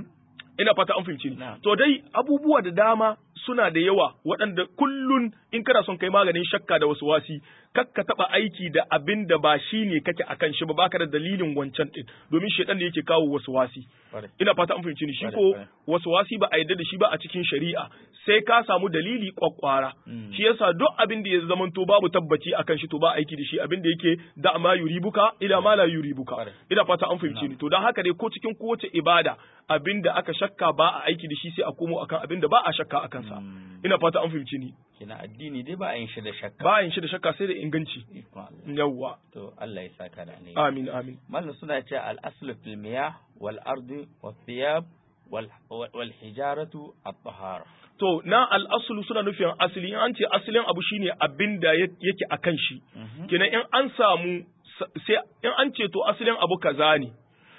ina fata an fahimci ni to dai abubuwa da dama suna da yawa waɗanda kullun in kana son kai maganin shakka da wasu wasi kakka taba aiki da abin da ba shi ne kake akan shi ba baka da dalilin wancan din domin shedan ne yake kawo wasu wasi ina fata an fahimci ni shi ko wasu wasi ba a yadda da shi ba a cikin shari'a sai ka samu dalili kwakwara shi yasa duk abin da ya zamanto babu tabbaci akan shi to ba aiki da shi abin da yake da ma yuribuka ila ma la yuribuka ina fata an fahimci ni to dan haka dai ko cikin kowace ibada abin da aka shakka ba a aiki da shi sai a komo akan abin da ba a shakka akan sa ina fata an fahimci ni kina addini dai ba a yin shi da shakka ba a yin shi da shakka sai da inganci yawwa to Allah ya saka da ne amin amin mallan suna cewa al aslu fil miyah wal ardi was thiyab wal wal hijaratu at tahara to na al aslu suna nufin asali in an ce asalin abu shine abin da yake akan shi kenan in an samu sai in an ce to asalin abu kaza ne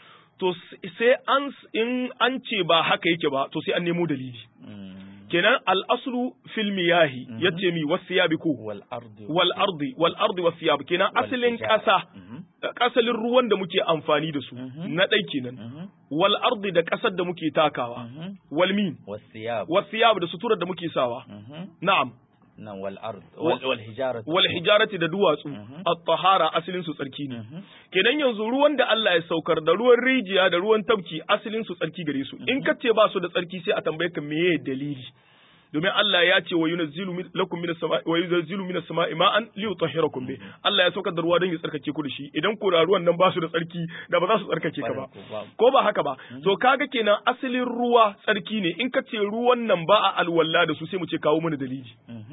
to sai an in an ce ba haka yake ba to sai an nemo dalili kenan al-aslu fil miyahi yace mi wasiyabi ko wal ardi wal ardi wal ardi wasiyab kenan asalin kasa kasalin ruwan da muke amfani da su na dai kenan wal ardi da kasar da muke takawa wal min wasiyab wasiyab da suturar da muke sawa na'am nan wal ard wal hijarati wal hijarati da duwatsu at-tahara asalin su tsarki ne kenan yanzu ruwan da Allah ya saukar da ruwan rijiya da ruwan tabki asalin su tsarki gare su in kace ba su da tsarki sai a tambaye ka meye dalili domin Allah ya ce wa yunazzilu lakum minas sama'i wa yunazzilu minas sama'i ma'an liyutahhirakum bi Allah ya saukar da ruwa don ya tsarkake ku da shi idan ko ruwan nan ba su da tsarki da ba za su tsarkake ka ba ko ba haka ba to kaga kenan asalin ruwa tsarki ne in ka ce ruwan nan ba a alwala da su sai mu ce kawo mana dalili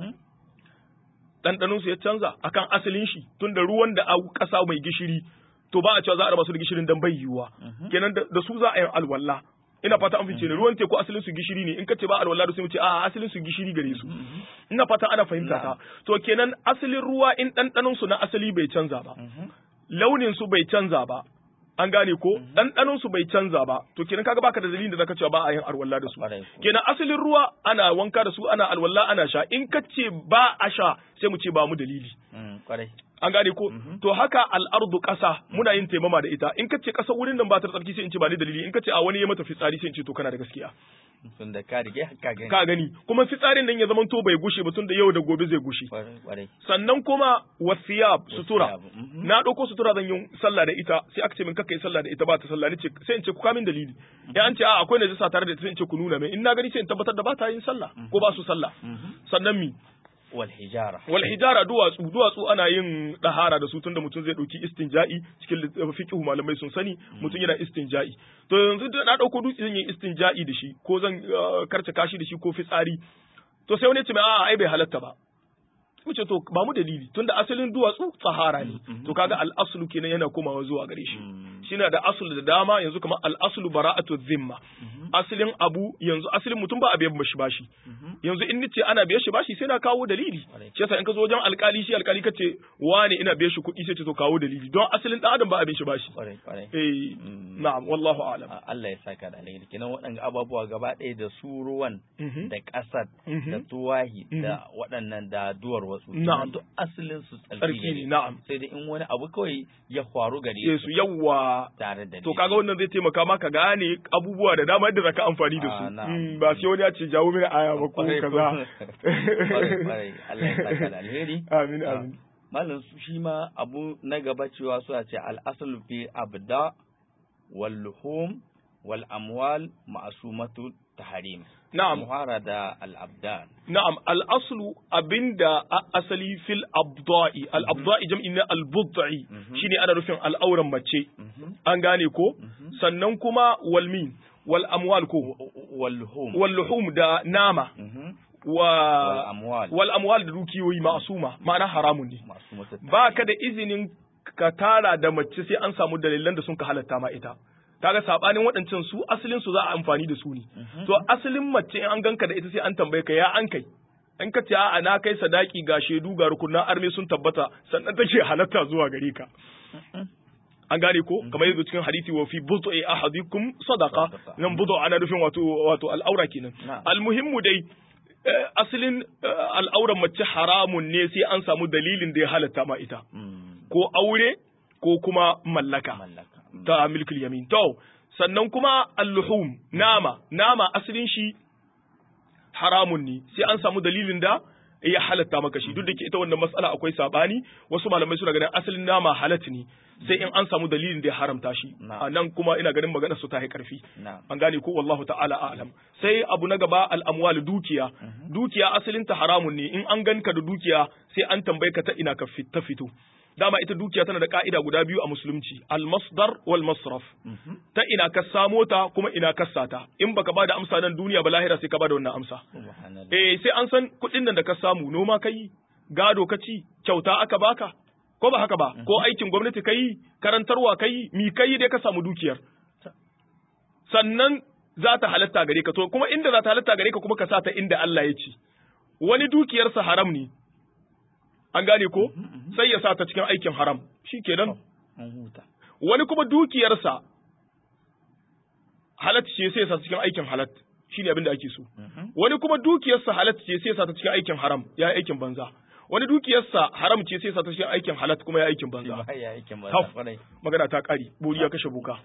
ɗanɗanon su ya canza akan asalin shi tunda ruwan da a ƙasa mai gishiri to ba a cewa za a raba su da gishirin dan bai yiwuwa kenan da su za a yi alwala ina fata an fice ne ruwan teku asalin su gishiri ne in ka ce ba alwala da sai mu ce a asalin su gishiri gare su ina fata ana fahimta ta to kenan asalin ruwa in ɗanɗanon su na asali bai canza ba launin su bai canza ba an gane ko ɗanɗanon su bai canza ba to kenan kaga baka da dalilin da zaka cewa ba a yin alwala da su kenan asalin ruwa ana wanka da su ana alwala ana sha in ka ce ba a sha sai mu ce ba mu dalili an gane ko to haka al'ardu ƙasa muna yin taimama da ita in ka ce ƙasa wurin nan ba ta tsarki sai in ce ba ni dalili in ka ce a wani ya mata fitsari sai in ce to kana da gaskiya tun da ka rige ka gani ka gani kuma fitsarin nan ya zama to bai gushe ba tun da yau da gobe zai gushe sannan kuma wasiyab sutura na dauko sutura zan yi sallah da ita sai aka ce min kaka yi sallah da ita ba ta sallah ne ce sai in ce ku kamin dalili ya an ce a akwai najasa tare da ita sai in ce ku nuna min in na gani sai in tabbatar da ba ta yin sallah ko ba su sallah sannan mi wal hijara wal hijara duwatsu duwatsu ana yin dahara da su tunda mutum zai dauki istinja'i cikin fiqh malamai sun sani mutum yana istinja'i to yanzu da na dauko dutse zan yi istinja'i da shi ko zan karce kashi da shi ko fitsari to sai wani ya ce a ai bai halatta ba mu ce to ba mu dalili tunda asalin duwatsu tsahara ne to kaga al aslu kenan yana komawa zuwa gare shi shine da aslu da dama yanzu kamar al aslu bara'atu dhimma asalin abu yanzu asalin mutum ba a biyan bashi bashi yanzu in nace ana biye shi bashi sai na kawo dalili shi yasa in ka zo wajen alkali shi alkali kace wane ina biye shi kuɗi sai ce to kawo dalili don asalin dan adam ba abin shi bashi eh na'am wallahu a'lam Allah ya saka da alheri kenan waɗannan ababuwa gaba ɗaya da su ruwan da ƙasar da tuwahi da waɗannan da duwar wasu na'am duk asalin su tsarki ne na'am sai da in wani abu kawai ya faru gare su yawa tare da to kaga wannan zai taimaka maka gane abubuwa da dama yadda zaka amfani da su ba sai wani ya ce jawo mini aya ba ko kaza Allah ya saka da alheri amin amin malam shi ma abu na gaba cewa su ce al-aslu fi abda wal luhum wal amwal ma'sumatu tahrim na'am muhara da al-abdan na'am al-aslu abinda asali fil abda'i al-abda'i jam'i na al-bud'i shine ana rufin al-auran mace an gane ko sannan kuma wal min wal amwal ko wal luhum wal luhum da nama wa wal amwal da dukiyoyi ma'suma ma'ana haramun ne ba ka da izinin ka tara da mace sai an samu dalilan da sun ka halatta ma ita kaga sabanin waɗancan su asalin su za a amfani da su ne to asalin mace in an ganka da ita sai an tambaye ka ya an kai in ka ce a na kai sadaki ga shedu ga rukunan arme sun tabbata sannan take halatta zuwa gare ka an gane ko kamar yadda cikin hadisi wa fi budu'i ahadikum sadaqa nan budu ana nufin wato wato al'aura kenan almuhimmu dai asalin al'auran mace haramun ne sai an samu dalilin da ya halatta ma ita ko aure ko kuma mallaka ta milkul yamin to sannan kuma al-luhum nama nama asalin shi haramun ne sai an samu dalilin da ya halatta maka shi duk da ke ita wannan matsala akwai sabani wasu malamai suna ganin asalin nama halat ne sai in an samu dalilin da ya haramta shi a nan kuma ina ganin magana su ta yi karfi an gane ko wallahu ta'ala a'lam sai abu na gaba al-amwal dukiya dukiya asalin ta haramun ne in an ganka da dukiya sai an tambaye ka ta ina ka ta fito dama ita dukiya tana da ka'ida guda biyu a musulunci al-masdar wal masraf ta ina ka samo ta kuma ina ka sata in baka bada amsa nan duniya ba lahira sai ka bada wannan amsa eh sai an san kuɗin nan da ka samu noma kai gado ka ci kyauta aka baka ko ba haka ba ko aikin gwamnati kai karantarwa kai mi kai dai ka samu dukiyar sannan za ta halatta gare ka to kuma inda za ta halatta gare ka kuma ka sata inda Allah ya ci wani dukiyarsa haram ne an gane ko sai ya sa ta cikin aikin haram shikenan wani kuma dukiyarsa halat ce sai ya sa cikin aikin halat shine abin da ake so wani kuma dukiyarsa halat ce sai ya sa ta cikin aikin haram ya aikin banza wani dukiyarsa haram ce sai ya sa ta cikin aikin halat kuma ya aikin banza magana ta kari buri ya kashe buka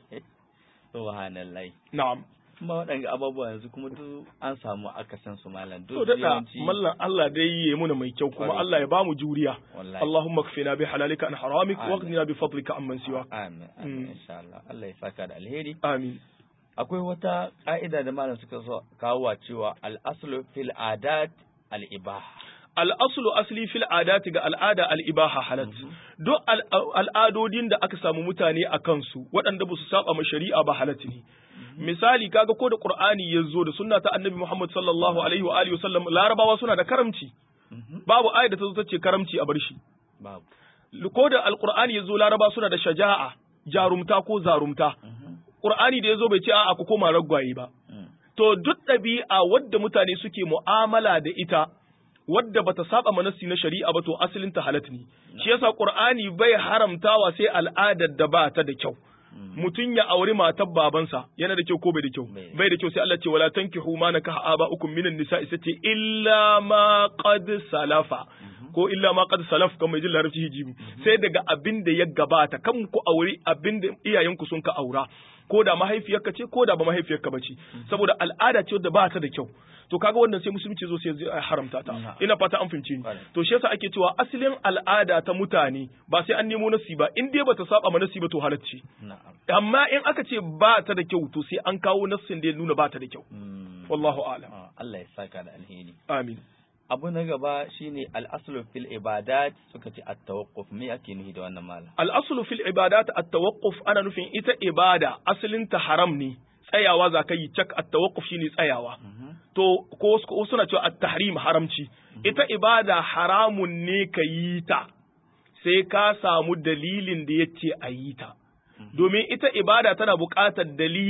subhanallahi na'am kuma waɗanda abubuwa yanzu kuma duk an samu akasin su malam duk yawanci mallan Allah dai yayi muna mai kyau kuma Allah ya bamu juriya Allahumma kfina bi halalika an haramik wa qina bi fadlika amman siwa amin amin insha Allah Allah ya saka da alheri amin akwai wata ka'ida da malam suka so kawo cewa al-aslu fil adat al-ibaha al'asulu asli fil adati ga al'ada al'ibaha halat. Duk al'adodin da aka samu mutane a kansu waɗanda ba su saba ma shari'a ba halat ne. Misali kaga ko da Qur'ani ya zo da sunna ta Annabi Muhammad sallallahu alaihi wa alihi wasallam Larabawa suna da karamci. Babu ayat da ta zo ta ce karamci a bar shi. Babu. Ko da Al-Qur'ani ya zo Larabawa suna da shaja'a, jarumta ko zarumta. Qur'ani da ya zo bai ce a'a ku koma raggwaye ba. To duk ɗabi'a wadda mutane suke mu'amala da ita wadda bata saba manassi na shari'a ba to asalin ta halat ne shi yasa Qur'ani bai haramtawa sai al'adar da ba ta da kyau mutun ya auri matar babansa yana da kyau ko bai da kyau bai da kyau sai Allah ce wala tankihu ma nakaha aba'ukum minan nisa'i sace illa ma qad salafa ko illa ma qad salaf kamar jin larabci hijibi sai daga abin da ya gabata kan ku auri abin da iyayenku sun ka aura ko da mahaifiyarka ce ko da ba mahaifiyarka bace saboda al'ada ce wadda ba ta da kyau to kaga wannan sai musulunci zo sai ya haramta ta ina fata an fahimce ni to shi yasa ake cewa asalin al'ada ta mutane ba sai an nemo nasi ba in dai bata saba ma nasi ba to halacci amma in aka ce ba ta da kyau to sai an kawo nassin da ya nuna ba ta da kyau wallahu a'lam Allah ya saka da alheri amin abu na gaba shine al-aslu fil ibadat suka ce at-tawaqquf me yake nufi da wannan malam al-aslu fil ibadat at-tawaqquf ana nufin ita ibada asalin ta haram ne tsayawa za ka yi cak at-tawaqquf shine tsayawa to ko suna cewa at-tahrim haramci ita ibada haramun ne ka yi ta sai ka samu dalilin da yace a yi ta domin ita ibada tana buƙatar dalili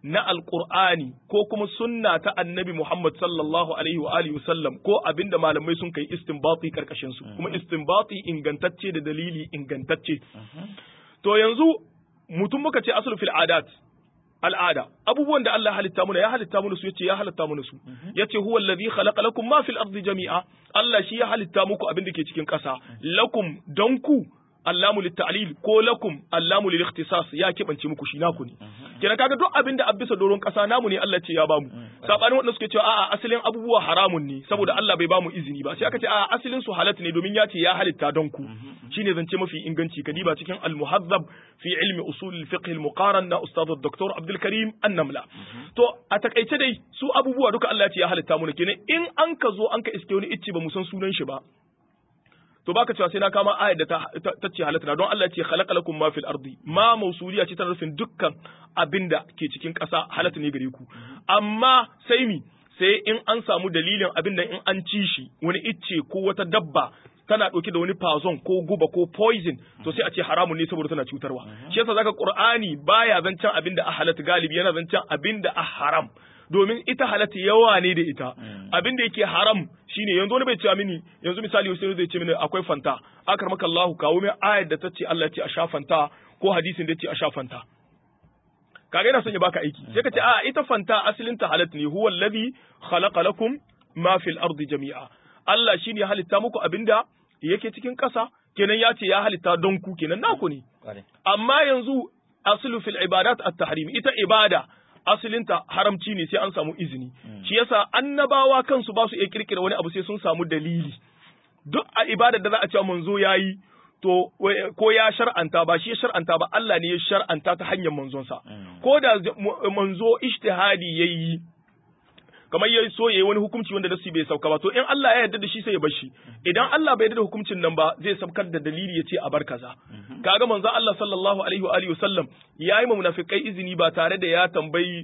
na alqur'ani ko kuma sunna ta annabi Muhammad sallallahu alaihi wa alihi wasallam ko abinda malamai sun kai istinbati karkashin su kuma istinbati ingantacce da dalili ingantacce to yanzu mutum muka ce aslu fil adat al'ada abubuwan da Allah halitta muna ya halitta muna su yace ya halitta muna su yace huwa allazi khalaqa lakum ma fil ardi jami'a Allah shi ya halitta muku abin da ke cikin ƙasa lakum danku allamu litta'lil ko lakum allamu lil ikhtisas ya kibance muku shi naku ne kenan kaga duk abin da abbisa doron ƙasa namu ne Allah ce ya bamu sabanin wanda suke cewa a'a asalin abubuwa haramun ne saboda Allah bai bamu izini ba sai aka ce a'a asalin su halat ne domin ya ce ya halitta danku shine zance mafi inganci kadiba cikin al-muhazzab fi ilmi usul al-fiqh al-muqaran na ustad Dr. Abdul Karim An-Namla to a takaice dai su abubuwa duka Allah ya ce ya halitta mu kenan in an ka zo an ka iske wani icce ba mu san sunan shi ba to baka cewa sai na kama ayar da ta ce halatta don Allah ya ce khalaqa lakum ma fil ardi ma mausuliya ce ta rufin dukkan abinda ke cikin ƙasa halatta ne gare ku amma sai mi sai in an samu dalilin abinda in an ci shi wani icce ko wata dabba tana ɗauke da wani poison ko guba ko poison to sai a ce haramun ne saboda tana cutarwa shi yasa zaka Qur'ani baya zancen abinda a halatta galibi yana zancen abinda a haram domin ita halatta yawa ne da ita abin da yake haram shine yanzu wani bai ce mini yanzu misali Hussein zai ce mini akwai fanta akar maka Allah kawo mai ayar da ta ce Allah ce a sha fanta ko hadisin da ce a sha fanta kaga yana son ya baka aiki sai ka ce a ita fanta asalin ta halatta ne huwa allazi khalaqa lakum ma fil ardi jami'a Allah shine ya halitta muku abinda yake cikin ƙasa kenan ya ce ya halitta don ku kenan naku ne amma yanzu aslu fil ibadat at-tahrim ita ibada asalinta haramci ne sai an samu izini shi yasa annabawa kansu ba su iya kirkira wani abu sai sun samu dalili duk a ibadar da za a ce manzo yayi to ko ya shar'anta ba shi ya shar'anta ba Allah ne ya shar'anta ta hanyar manzonsa ko da manzo ijtihadi yayi kamar yayi so yayi wani hukunci wanda da su bai sauka ba to in Allah ya yarda da shi sai ya bar shi idan Allah bai yarda da hukuncin nan ba zai saukar da dalili ya ce a bar kaza kaga manzo Allah sallallahu alaihi wa alihi wasallam yayi ma munafikai izini ba tare da ya tambayi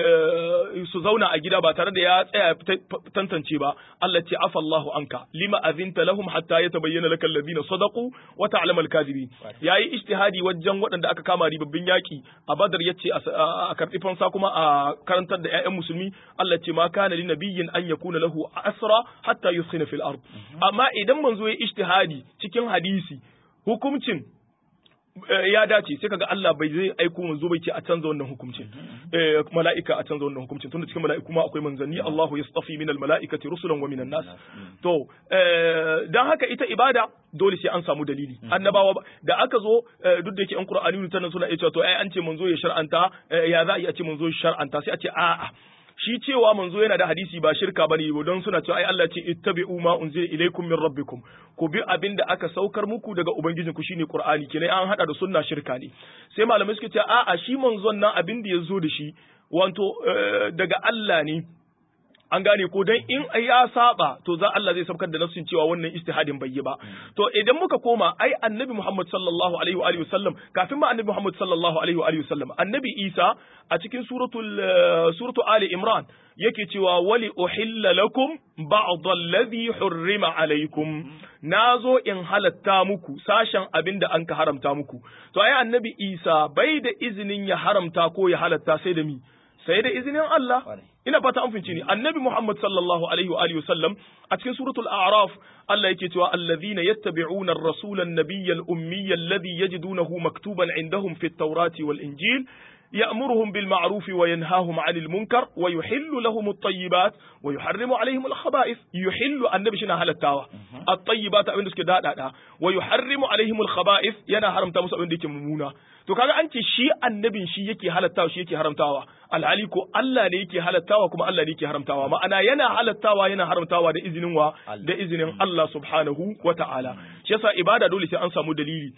su zauna a gida ba tare da ya tsaya tantance ba Allah ce afa Allahu anka lima azinta lahum hatta yatabayyana lakal ladina sadaqu wa ta'lamu al-kadhibin yayi ijtihadi wajen waɗanda aka kama ribabbin yaki a Badar yace a karbi fansa kuma a karantar da ƴaƴan musulmi Allah ce ma kana li nabiyyin an yakuna lahu asra hatta yuskhina fil ard amma idan manzo ya ijtihadi cikin hadisi hukuncin ya dace sai kaga Allah bai zai aiko manzo bai ce a canza wannan hukuncin eh mala'ika a canza wannan hukuncin tunda cikin mala'iku ma akwai manzanni Allahu yastafi minal mala'ikati rusulan wa minan nas to eh dan haka ita ibada dole sai an samu dalili annabawa da aka zo duk da yake an Qur'ani tana suna cewa to ai an ce manzo ya shar'anta ya za a yi a ce manzo ya shar'anta sai a ce a'a shi cewa manzo yana da hadisi ba shirka bane don suna cewa ai Allah ce ittabi'u ma unzila ilaykum min rabbikum ku bi abinda aka saukar muku daga ubangijinku shine Qur'ani kenan an hada da sunna shirka ne sai malamai suke cewa a'a shi manzon nan abinda ya zo da shi wato daga Allah ne an gane ko dan in ya saba to za Allah zai saukar da nafsin cewa wannan istihadin bai yi ba to idan muka koma ai annabi Muhammad sallallahu alaihi wa alihi wasallam kafin ma annabi Muhammad sallallahu alaihi wa alihi wasallam annabi Isa a cikin suratul suratu Ali Imran yake cewa wali uhilla lakum ba'd alladhi hurrima alaikum nazo in halatta muku sashen abinda an ka haramta muku to ai annabi Isa bai da izinin ya haramta ko ya halatta sai da mi sai da izinin Allah ina fata an fince ni annabi Muhammad sallallahu alaihi wa alihi wasallam a cikin suratul a'raf Allah yake cewa alladhina yattabi'una ar-rasula an-nabiyya al-ummiyya alladhi yajidunahu maktuban 'indahum fi at-taurati wal-injil يأمرهم بالمعروف وينهاهم عن المنكر ويحل لهم الطيبات ويحرم عليهم الخبائث يحل النبي شنا هلتاوا الطيبات abin da suke dada ويحرم عليهم الخبائث yana haramta musu abin da yake mummuna to kaga an ce shi annabin shi yake halattawa shi yake haramtawa alhali ko Allah ne yake halattawa kuma Allah ne yake haramtawa ma'ana yana halattawa yana haramtawa da izinin wa da izinin Allah subhanahu wata'ala shi yasa ibada dole sai an samu dalili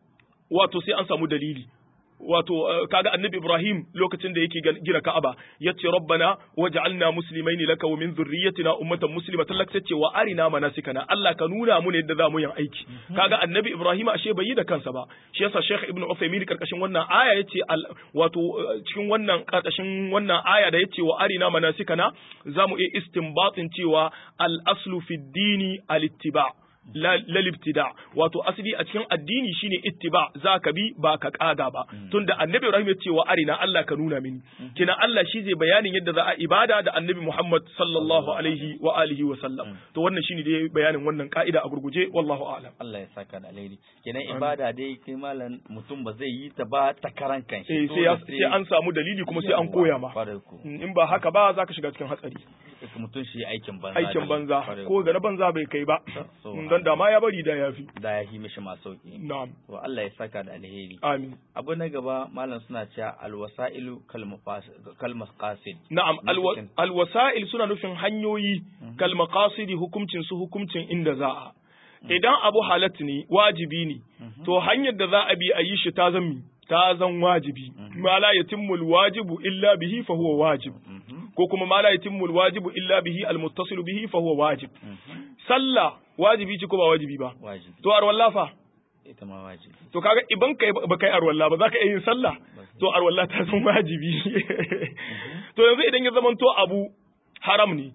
wato sai an samu dalili wato kaga annabi Ibrahim lokacin da yake gina Ka'aba yace rabbana waj'alna muslimaini laka wa min dhurriyyatina ummatan muslimatan lak tace wa arina manasikana Allah ka nuna mu ne yadda zamu yin aiki kaga annabi Ibrahim ashe bai yi da kansa ba shi yasa Sheikh Ibn Uthaymeen karkashin wannan aya yace wato cikin wannan karkashin wannan aya da yace wa arina manasikana zamu iya istinbatin cewa al aslu fi dini al ittiba lal ibtida wato asali a cikin addini shine ittiba zaka bi ba ka kaga ba tunda annabi Ibrahim ya ce wa arina Allah ka nuna mini kina Allah shi zai bayanin yadda za a ibada da annabi Muhammad sallallahu alaihi wa alihi wa sallam to wannan shine dai bayanin wannan ka'ida a gurguje wallahu a'lam Allah ya saka da alheri kenan ibada dai kai malam mutum ba zai yi ta ba ta karan kanshi sai sai an samu dalili kuma sai an koya ma in ba haka ba zaka shiga cikin hatsari mutum shi aikin banza aikin banza ko ga na banza bai kai ba dan da ma ya bari da yafi da ya yi mishi ma sauki na'am to Allah ya saka da alheri amin abu na gaba malam suna cewa alwasailu kalmaqasid na'am alwasail suna nufin hanyoyi kalmaqasid hukuncin su hukuncin inda za a idan abu halat ne wajibi ne to hanyar da za a bi a yi shi ta zan ta zan wajibi ma la yatimmul wajibu illa bihi fa huwa wajib ko kuma ma la yatimmul wajibu illa bihi almuttasil bihi fa huwa wajib sallah wajibi ce ko ba wajibi ba to arwalla fa ita ma wajibi to kaga idan kai ba kai arwalla ba za ka yin sallah to arwalla ta zan wajibi to yanzu idan ya zama to abu haram ne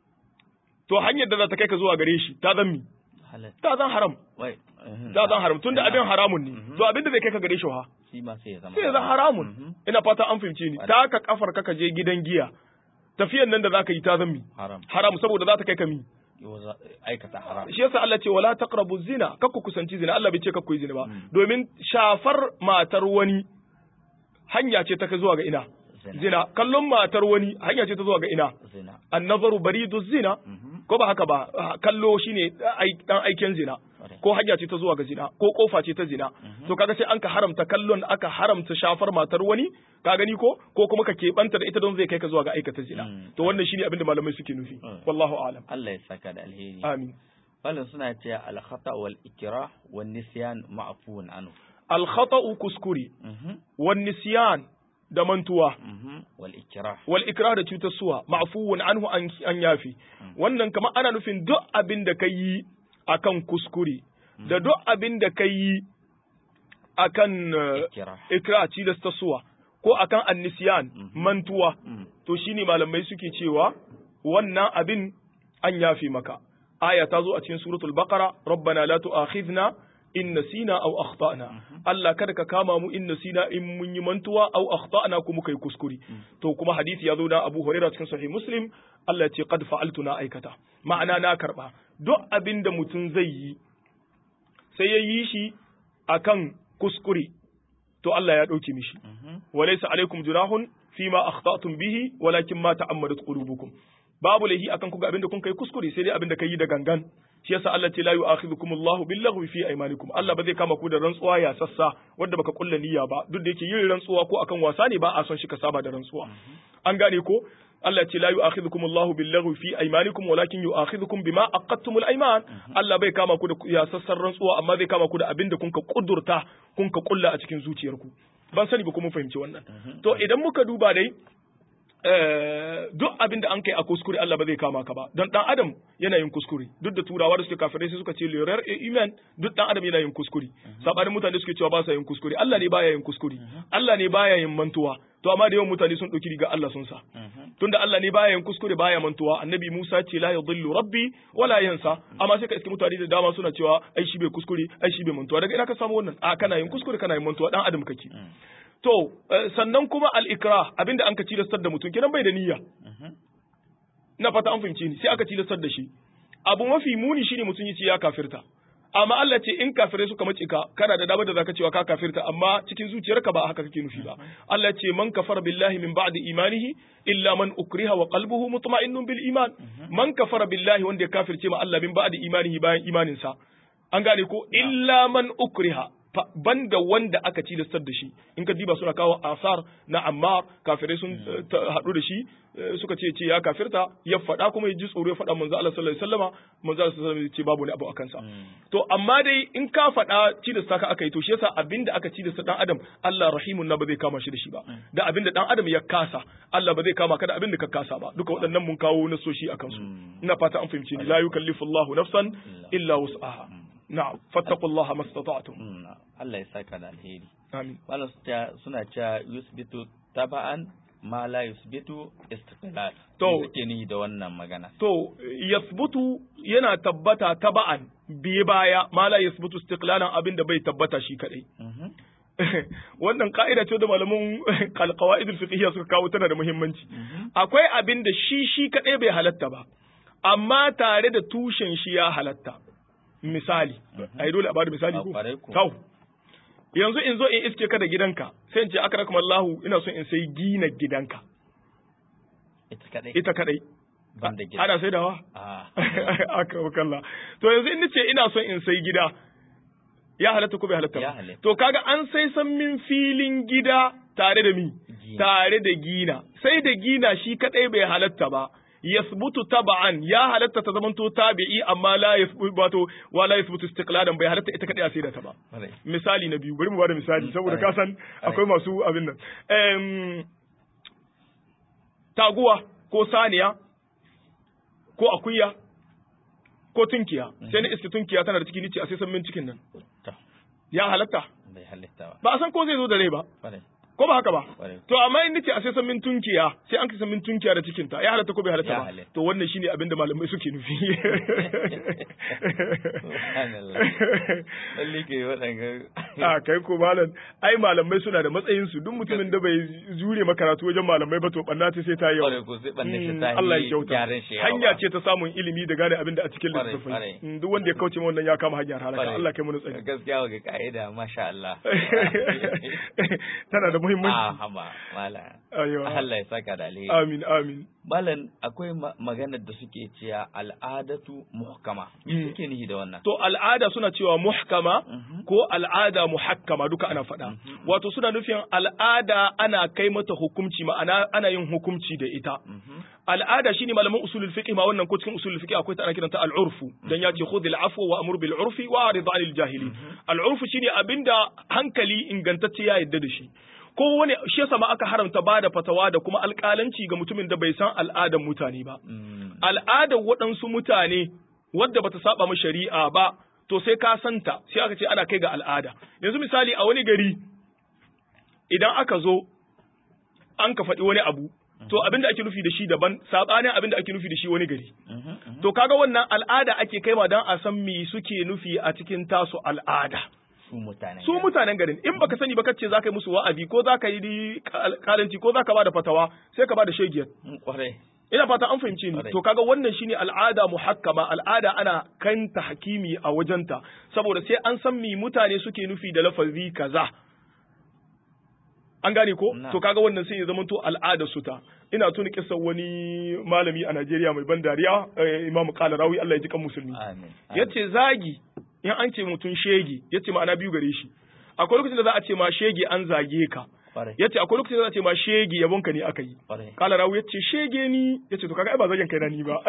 to hanyar da za ta kai ka zuwa gare shi ta zan mi ta zan haram ta zan haram tunda abin haramun ne to abin da zai kai ka gare shi ha shi ma sai ya zama sai ya zama haramun ina fata an fahimce ni ta ka kafar ka je gidan giya tafiyan nan da zaka yi ta zan mi haram haram saboda za ta kai ka mi aikata haram shi yasa Allah ce wala taqrabu zina kakku kusanci zina Allah bai ce kakku yi zina ba domin shafar matar wani hanya ce ta kai zuwa ga ina zina kallon matar wani hanya ce ta zuwa ga ina zina annazaru baridu zina ko ba haka ba kallo shine dan aiken zina ko hanya ce ta zuwa ga zina ko kofa ce ta zina to kaga sai an ka haramta kallon aka haramta shafar matar wani ka gani ko ko kuma ka keɓanta da ita don zai kai ka zuwa ga aikata zina to wannan shine abin da malamai suke nufi wallahu a'lam Allah ya saka da alheri amin wannan suna cewa al khata wal ikrah wan nisyan ma'fuun anhu al khata kuskuri wan nisyan da mantuwa wal ikrah wal ikrah da cutar suwa ma'fuun anhu an yafi wannan kamar ana nufin duk abin da kai akan kuskure da duk abin da kai akan ikrah tilasta suwa ko akan annisyan mantuwa to shine malamai suke cewa wannan abin an yafi maka aya ta zo a cikin suratul baqara rabbana la tu'akhidna in nasina aw akhtana Allah kada ka kama mu in nasina in mun yi mantuwa aw akhtana ko muka yi kuskure to kuma hadisi ya zo da Abu Hurairah cikin sahih Muslim Allah ya ce qad fa'altu na aikata ma'ana na karba duk abin da mutum zai yi sai ya yi shi akan kuskure to Allah ya dauke mishi walaysa alaikum junahun fima akhtatum bihi walakin ma ta'ammadat qulubukum babu lahi akan kuga abinda kun kai kuskure sai dai abinda kai da gangan shi yasa Allah ce la yu'akhidhukum Allahu billaghwi fi aymanikum Allah ba zai kama ku da rantsuwa ya sassa wanda baka kulla niyya ba duk da yake yin rantsuwa ko akan wasa ne ba a son shi ka saba da rantsuwa an gane ko Allah ce la yu'akhidhukum Allahu billaghwi fi aymanikum walakin yu'akhidhukum bima aqadtumul ayman Allah bai kama ku da ya sassan rantsuwa amma zai kama ku da abinda kun ka kudurta kun ka kulla a cikin zuciyarku ban sani ba kuma fahimci wannan to idan muka duba dai duk abin da an kai a kuskure Allah ba zai kama ka ba don dan adam yana yin kuskure duk da turawa da suke kafirai sai suka ce l'erreur est humaine duk dan adam yana yin kuskure sabanin mutane suke cewa ba sa yin kuskure Allah ne baya yin kuskure Allah ne baya yin mantuwa to amma da yawan mutane sun dauki riga Allah sun sa tunda Allah ne baya yin kuskure baya mantuwa annabi Musa ce la yadhillu rabbi wala yansa amma sai ka iske mutane da dama suna cewa ai shi bai kuskure ai shi bai mantuwa daga ina ka samu wannan a kana yin kuskure kana yin mantuwa dan adam kake to sannan kuma al-ikrah abinda an ka tilastar da mutum kenan bai da niyya na fata an fahimce ni sai aka tilastar da shi abu mafi muni shine mutum yace ya kafirta amma Allah ce in kafirai suka mace ka kana da damar da zaka cewa ka kafirta amma cikin zuciyarka ba haka kake nufi ba Allah ce man kafara billahi min ba'di imanihi illa man ukriha wa qalbuhu mutma'innun bil iman man kafara billahi wanda ya kafirce ma Allah min ba'di imanihi bayan imaninsa an gane ko illa man ukriha banda wanda aka tilastar da shi in ka diba suna kawo asar na Ammar kafirai sun haɗu da shi suka ce ce ya kafirta ya faɗa kuma ya ji tsoro ya faɗa manzo Allah sallallahu alaihi wasallama manzo Allah sallallahu alaihi wasallama ce babu ne abu akan sa to amma dai in ka faɗa tilasta ka aka yi to shi yasa abinda aka tilasta dan adam Allah rahimun na ba zai kama shi da shi ba da abinda dan adam ya kasa Allah ba zai kama ka da abinda ka kasa ba duka waɗannan mun kawo nasoshi akan su ina fata an fahimce ni la yukallifu Allahu nafsan illa wus'aha na'am fattaqullaha mastata'tum Allah ya saka da alheri amin wala suna cewa yusbitu taba'an ma la yusbitu istiqlal To. yake ni da wannan magana To, yasbutu yana tabbata taba'an biye baya, ma la yasbutu istiqlalan abin da bai tabbata shi kadai. Mhm. Wannan ka'ida ce da malaman alqawaidul fiqhiyya suka kawo tana da muhimmanci. Mhm. Akwai abin da shi shi kadai bai halatta ba, amma tare da tushen shi ya halatta. Misali, ai dole a bada misali A ko? kwarai ko. Kau. Yanzu in zo in iske ka da gidanka, sai in ce akramakallahu ina son in sai gina gidanka. ita kadai Ita kadai. banda gida Ana saidawa? ah akramakallah. To yanzu in nace ina son in sai gida, ya halatta ko bai halatta Ya ba? halatta. To kaga an sai san min filin gida tare da mi? Gina. Tare da gina. Sai da gina shi kadai bai halatta ba. Yasbutu taba'an ya halatta ta zamanto tabi'i amma la yasbutu wato wa la yasbutu istiqlalan bai halatta ita kadai a sai da ta ba. kwarai. Misali na biyu, bari mu bada misali saboda ka san akwai masu abin nan. Em, taguwa ko saniya ko akuya ko tunkiya sai ni iske tunkiya tana da ciki nice a sai san min cikin nan To, ya halatta bai halitta ba ba a san ko zai zo da rai ba kwarai ko ba haka ba kwarai to amma in nace a sai san min tunkiya sai an kasa min tunkiya da cikin ta ya halatta ko bai halatta Ya ba halatta. to wannan shine abin da malamai suke nufi subhanallah lalle ke waɗanga a kai ko malam ai malamai suna da matsayin su duk mutumin da bai jure makaratu wajen malamai ba to banna ta sai ta yi yawa kwarai ko sai banne shi Mm, ta Allah ya yi kyauta gyaran shi yawa hanya ba. ce ta samun ilimi da gane abin da a cikin Kwarai, littattafai kwarai. Mm, duk wanda ya kauce ma wannan ya kama hanyar halaka Kwarai. Allah kai mu tsari gaskiya ga ka'ida masha Allah tana da ah muhimmanci haba mala Aiwa. Allah ya saka da alheri amin amin malan akwai ma- maganar da suke cewa al'adatu muhkama me Mm. suke nihi da wannan to al'ada suna cewa muhkama Mhm. ko al'ada muhakkama duka ana faɗa wato suna nufin al'ada ana kai mata hukunci ma'ana ana yin hukunci da ita Mhm. al'ada shine malaman usulul fiqh ma wannan ko cikin usulul fiqh akwai ta ana kiranta al'urfu dan ya ce khudhil afwa wa amur bil urfi wa arid 'anil jahili al'urfu shine abinda hankali ingantacce ya yadda da shi ko wani shi yasa ma aka haramta bada fatawa da kuma alƙalanci ga mutumin da bai san al'adar mutane ba Mm. al'adar waɗansu mutane wadda bata saba ma shari'a ba to sai ka santa sai aka ce ana kai ga al'ada yanzu misali a wani gari idan aka zo an ka faɗi wani abu to abinda ake nufi da shi daban sabanin abinda ake nufi da shi wani gari Mhm. Mhm. to kaga wannan al'ada ake kaima dan a san me suke nufi a cikin tasu al'ada su mutanen su gari. mutanen garin in baka sani ba kace zaka yi musu wa'azi ko zaka yi kalanci ko zaka bada fatawa sai ka bada shegiyar Mm, kwarai ina fata an fahimce ni Kwarai. to kaga wannan shine al'ada muhakkama al'ada ana kanta hakimi a wajenta saboda sai an san me mutane suke nufi da lafazi kaza an gane ko Na. to kaga wannan sai ya zama to al'ada su ta ina tuni kisan wani malami a Najeriya mai ban dariya eh, Imam Qalarawi Allah ya ji kan musulmi amin amin. yace zagi in an ce mutum shege yace ma'ana biyu gare shi akwai lokacin da za a ce ma shege an zage ka kwarai yace akwai lokacin da za a ce ma shege yabonka ne aka yi kwarai kala rawu ya ce shege ni ya ce to kaga ai ba zagen kai na ni ba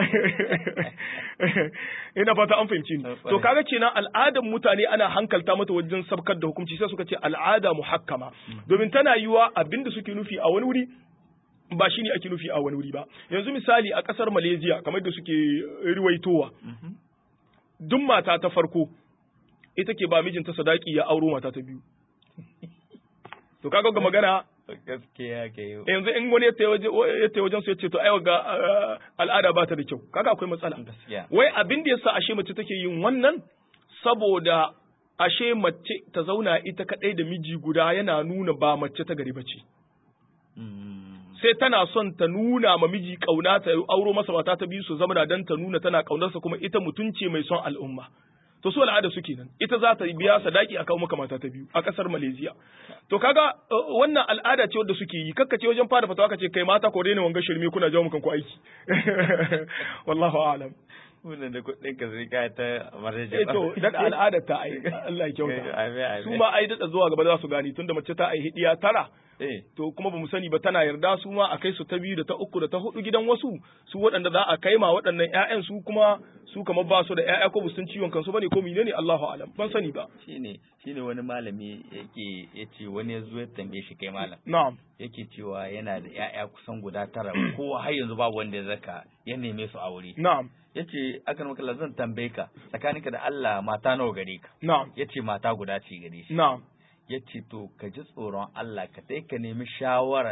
ina fata an fahimci ni to kaga kenan al'adar mutane ana hankalta mata wajen sabkar da hukunci sai suka ce al'ada muhakkama domin tana yiwa abinda suke nufi a wani wuri ba shine ake nufi a wani wuri ba yanzu misali a kasar Malaysia kamar da suke riwaitowa Mhm. duk mata ta farko ita ke ba mijinta sadaki ya auro mata ta biyu to kaga ga magana gaskiya ke yi yanzu in wani ya tayi waje ya tayi wajen su ya ce to ai ga uh, al'ada ba ta da kyau kaga akwai matsala gaskiya wai abin da yasa ashe mace take yin wannan saboda ashe mace ta zauna ita kadai da miji guda yana nuna ba mace ta gari bace Mm. sai tana son ta nuna ma miji kauna ta auro masa mata ta biyu su zama dan ta nuna tana kaunarsa kuma ita mutunce mai son al'umma to su al'ada suke nan ita za ta biya sadaki a kawo maka mata ta biyu a kasar Malaysia to kaga uh, wannan al'ada ce wadda suke yi kakkace wajen fara fatawa kace kai mata ko daina wanga shirme kuna jawo mukan ku aiki wallahu a'lam wannan da kuɗin ka zai kai ta marje eh to dan al'ada ta ai Allah ya kyauta Amin, amin. su ma ai da zuwa gaba za su gani tunda mace ta ai hidiya tara eh to kuma bamu sani ba tana yarda su ma a kai su ta biyu da ta uku da ta hudu gidan wasu su waɗanda za a kai ma waɗannan ƴaƴan su kuma su kamar ba su da ƴaƴa ko sun ciwon kansu bane ko menene Allahu a'lam ban sani ba shine shine wani malami yake yace wani ya zo ya tambaye shi kai malam na'am yake cewa yana da ƴaƴa kusan guda tara kowa har yanzu babu wanda ya zaka ya neme su aure na'am yace akan maka zan tambaye ka tsakaninka da Allah mata nawa gare ka na'am yace mata guda ce gare shi na'am yace to ka ji tsoron Allah ka tai ka nemi shawarar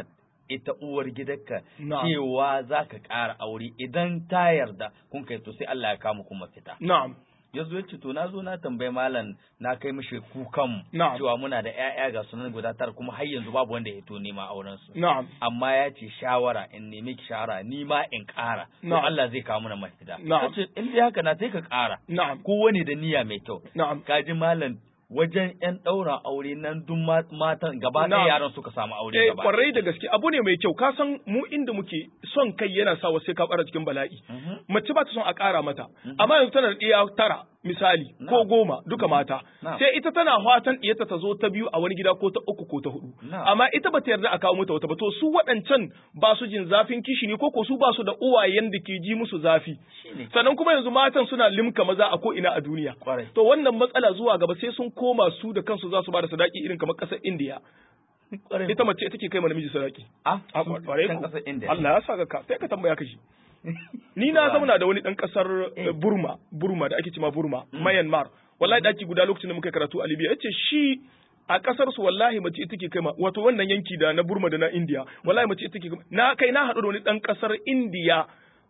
ita uwar gidanka Na'am. cewa za ka ƙara aure idan ta yarda kun kai to sai Allah ya kama kuma fita. na'am Yanzu ya ce to na zo na tambayi malam na kai mishi kukan Na'am. cewa muna da ƴaƴa ga sunan guda tara kuma har yanzu babu wanda ya to nema auren su. na'am Amma ya ce shawara in nemi ki shawara ni ma in ƙara. To Na'am. Allah zai kawo mana mafita. Na'am. Ce in dai haka na sai ka ƙara. na'am Kowane da niyya mai kyau. na'am Ka ji malam wajen ƴan ɗaura aure nan duk ma- matan gaba Na'am. ɗaya yaran suka samu aure eh gaba. kwarai da gaske abu ne mai kyau ka san mu inda muke son kai yana sa sai ka bara cikin bala'i Mhm. mace ba ta son a ƙara mata amma yanzu tana da ɗiya tara misali ko Na'am. goma duka mata Na'am. sai ita tana fatan ɗiyarta ta zo ta biyu a wani gida ko ta uku ko ta hudu Na'am. amma ita ba ta yarda a kawo mata wata ba to su waɗancan ba su jin zafin kishi ne ko ko su ba su da uwayen da ke ji musu zafi Shine. sannan kuma yanzu matan suna limka maza a ko ina a duniya Kwarai. to wannan matsala zuwa gaba sai sun koma su da kansu za su ba da sadaki irin kamar ƙasar indiya Kwarai. ita mace take kai ma namiji sadaki Ah, a su kwarai can ku. ƙasar India. Allah ya saka ka sai ka tambaya ka shi ni na zauna da wani dan kasar eh, Burma Burma da ake cewa Burma Myanmar wallahi daki guda lokacin da muka karatu a Libya yace shi a kasar su wallahi mace ita take kai ma wato wannan yanki da na Burma da na India wallahi mace ita take kai ma- na kai na haɗu da wani dan kasar India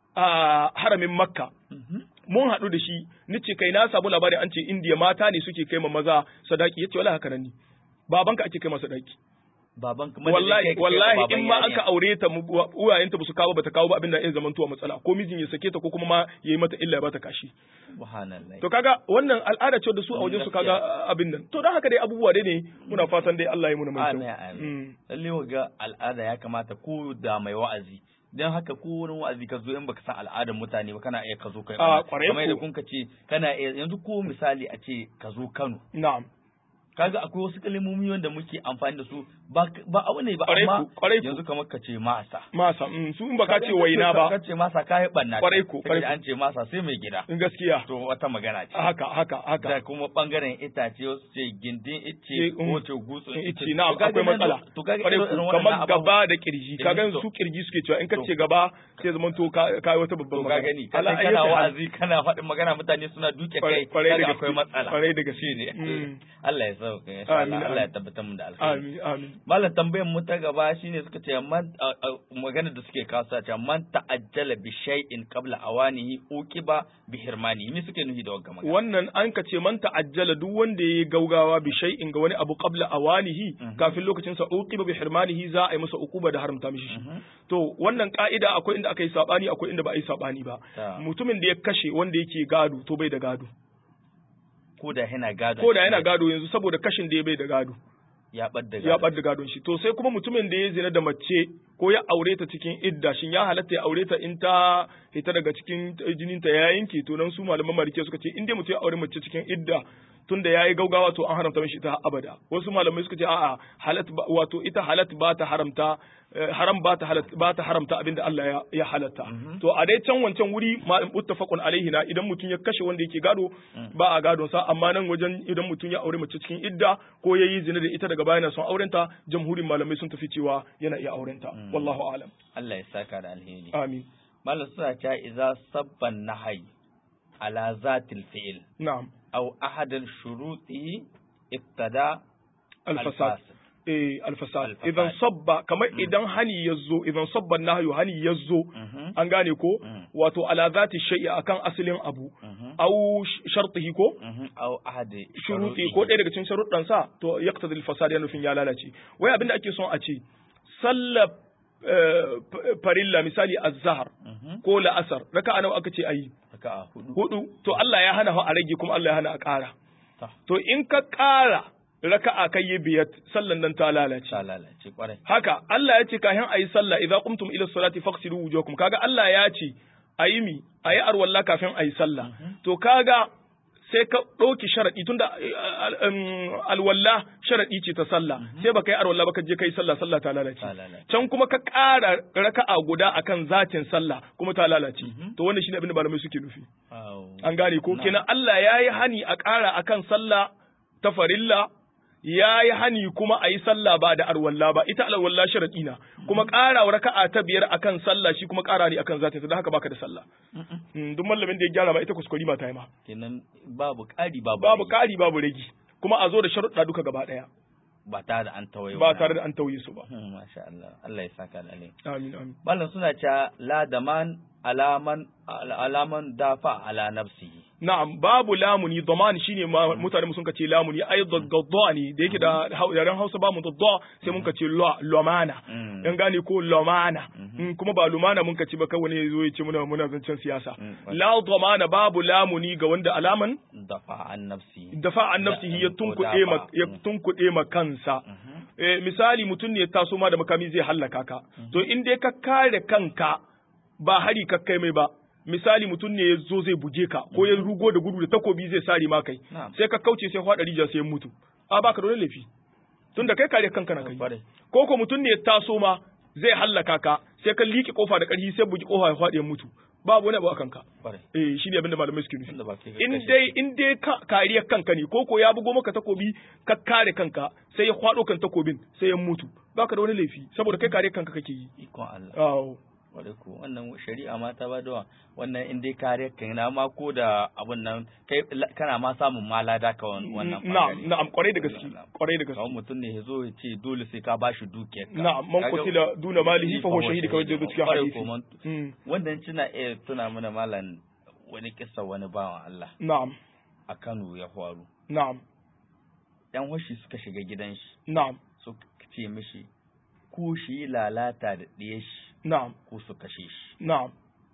a haramin Makka Mhm. mun haɗu da shi ni ce kai na samu labari an ce India mata ne suke kai ma maza sadaki yace wallahi haka nan ni babanka ake kai masa sadaki Baban kamar wallahi wallahi in ma aka aure ta mu- wa- uwayenta ba su kawo ba ta kawo ba abin da ya zama tuwa matsala ko mijin ya sake ta ko kuma ma ya yi mata illa ya bata kashi Subhanallah. to kaga wannan al'ada ce da su a wajen su kaga abin nan to don haka dai abubuwa dai ne muna fatan dai Allah ya muna mai Amin kyau amin. Mm. Lalle ga al'ada ya kamata ko da mai wa'azi. Don haka ko wurin wa'azi ka zo in baka san al'adar mutane ba kana iya ka zo kai. Ah, kwarai Kamar yadda ko. kun ka ce kana iya yanzu ko misali a ce ka zo Kano. na'am Kaga akwai wasu kalmomi wanda muke amfani da su ba ba abu ne ba Kwarai amma ko, kwarai ko. yanzu kamar ka ce masa. masa mm, su in baka ce waina ba Ka ce masa ka yi banna. Kwarai ko, kwarai ko. An ce masa sai mai gida. in gaskiya To wata magana ce. haka haka haka Da kuma bangaren itace wasu ce gindin Eh, ice mm. ko ce gutsun ice na'am To kaga akwai nan- matsala To kaga Kwarai irin ko, irin kamar wannan gaba da kirji Eh, kaga to. su kirji suke cewa in ka To. ce gaba sai zaman to ka kai wata babban To ka gani Ala kana kana ayyuka hal. wa'azi kana faɗin magana mutane suna duke Kwarai- kai kwarai da kaga gaske, akwai matsala kwarai da gaske. shine Mm. Allah ya sauka insha Amin, Allah Allah amin. ya tabbatar mu da alkhairi amin amin Malam tambayar mu ta gaba shine suka ce man a- a- magana da suke kawo ce man ta'ajjala bi shay'in qabla awanihi uqiba bi hirmani me suke nufi da wagga magana wannan an ka ce man ta'ajjala duk wanda yayi gaugawa bi shay'in ga wani abu qabla awanihi Mhm. kafin lokacin sa uqiba bi hirmanihi za a yi masa uquba da haramta mishi shi Mhm. to wannan ka'ida akwai inda aka yi sabani akwai inda ba a yi sabani ba Ta. mutumin da ya kashe wanda yake gado to bai da gado ko da yana gado ko da yana gado yanzu saboda kashin da ya bai da gado ya bar da ya bar da gadon shi to sai kuma mutumin da ya zina da mace ko ya aure ta cikin idda shin ya halatta ya aure ta in ta hita daga cikin jinin ta ya yanke to nan su malaman malike suka ce in dai mutum ya aure mace cikin idda tunda yayi gaugawa to an haramta mishi ita abada wasu malamai suka ce a'a halat ba- wato ita halat ba ta haramta eh, haram ba ta halat ba ta haramta abinda Allah ya, ya halatta Mhm. to a dai can wancan wuri ma muttafaqun alaihi na idan mutum ya kashe wanda yake gado ba a gadon sa amma nan wajen idan mutum ya aure mace cikin idda ko yayi zina da ita daga baya na son aurenta jamhurin malamai sun tafi cewa yana iya aurenta wallahu a'lam Allah ya saka da alheri amin Malam suna cewa idza sabban nahyi ala zatil fi'l na'am aw ahad al-shuruti ibtada al-fasad al-fasid. eh al-fasad Al-fasad. idan sabba kamar idan hani yazo idan sabban nahyu hani yazo Mhm. an gane ko Mhm. wato ala zati shay'i akan asalin abu Mhm. au shartihi ko Mhm. aw ahad shuruti ko ɗaya daga cikin sharuɗan sa to yaqtadi al-fasad ya nufin ya lalace wai abinda ake son a ce sallar eh, f- farilla misali az-zahr Mhm. ko la'asar raka'a nawa aka ce ayi Raka'a hudu. hudu to Allah ya hana a rage kuma Allah ya hana a ƙara Ta. to in ka ƙara raka'a kai yi biyar sallan nan ta lalace Ta lalace kwarai. haka Allah ya ce kahin ayi sallah idza qumtum ila salati faghsilu wujuhakum kaga Allah ya ce ayi mi ayi arwalla kafin ayi sallah to kaga sai ka ɗauki sharaɗi tunda eh, al- um, alwalla sharaɗi ce ta sallah sai baka yi arwalla ba ka je kai sallah sallah ta lalace Ta lalace. can kuma ka ƙara raka'a guda akan zatin sallah kuma ta lalace to wannan shine abin da malamai suke nufi Aw. an gane ko Na'am. kenan Allah ya yi hani a ƙara akan sallah ta farilla ya yi hani kuma a yi sallah ba da arwalla ba ita alwalla sharaɗi na kuma ƙara wa raka'a ta biyar akan sallah shi kuma ƙara ne akan zatin don haka baka da sallah Mm-mm. Mm, duk mallamin da ya gyara ma ita kuskure ma ta yi ma Kenan babu ƙari babu babu rage. ƙari babu ragi kuma a zo da sharuɗa duka gaba ɗaya ba tare da an tawaye ba tare da an tauye su ba. Masha Allah, Allah ya saka da alai. Amin amin. Ballan suna cewa la daman alaman alaman dafa ala nafsihi. Na'am, babu lamuni, daman shine mutane mu sun kace lamuni, ai dadda ne da yake da yaren Hausa ba mu dadda sai mun kace lomana. Dan gane ko lomana. Kuma ba lumana mun kace ba kawai ne yazo ya ce muna muna zancen siyasa. La damana babu lamuni ga wanda alaman dafa an nafsi. Dafa an nafsihi ya tunkuɗe ma ya tunkuɗe ma kansa. Eh, misali mutum ne ya taso ma da makami zai hallaka ka. To in dai ka kare kanka ba hari ka kai mai ba. Misali mutum ne ya zo zai buge ka ko ya rugo da gudu da takobi zai sare ma kai sai ka kauce sai hwada rijiya sai ya mutu a baka da laifi tunda kai kare kanka na kai ko ko mutum ne ya taso ma zai hallaka ka sai ka liƙe kofa da ƙarfi sai bugi kofa ya hwada ya mutu babu wani abu akan ka eh shine abin da malamai suke nufi in dai in dai kariyar kanka ne ko ko ya bugo maka takobi ka kare kanka sai ya hwado kan takobin sai ya mutu baka da wani laifi saboda kai kare kanka kake yi ikon Allah wadda ku wannan shari'a ma ta bada wannan in dai kare ka na ma ko da abun nan kai kana ma samun malada ka wannan na'am na'am kwarai da gaske kwarai da gaske kawai mutum ne yazo ya ce dole sai ka bashi dukiyar ka na'am man qutila duna malihi fa huwa shahid kawai da cikin hadisi wannan tuna eh tuna mana malan wani kissa wani bawan Allah na'am a Kano ya faru na'am yan washi suka shiga gidan shi na'am suka ce mishi ko shi lalata da ɗaya shi na'am ko su kashe shi na'am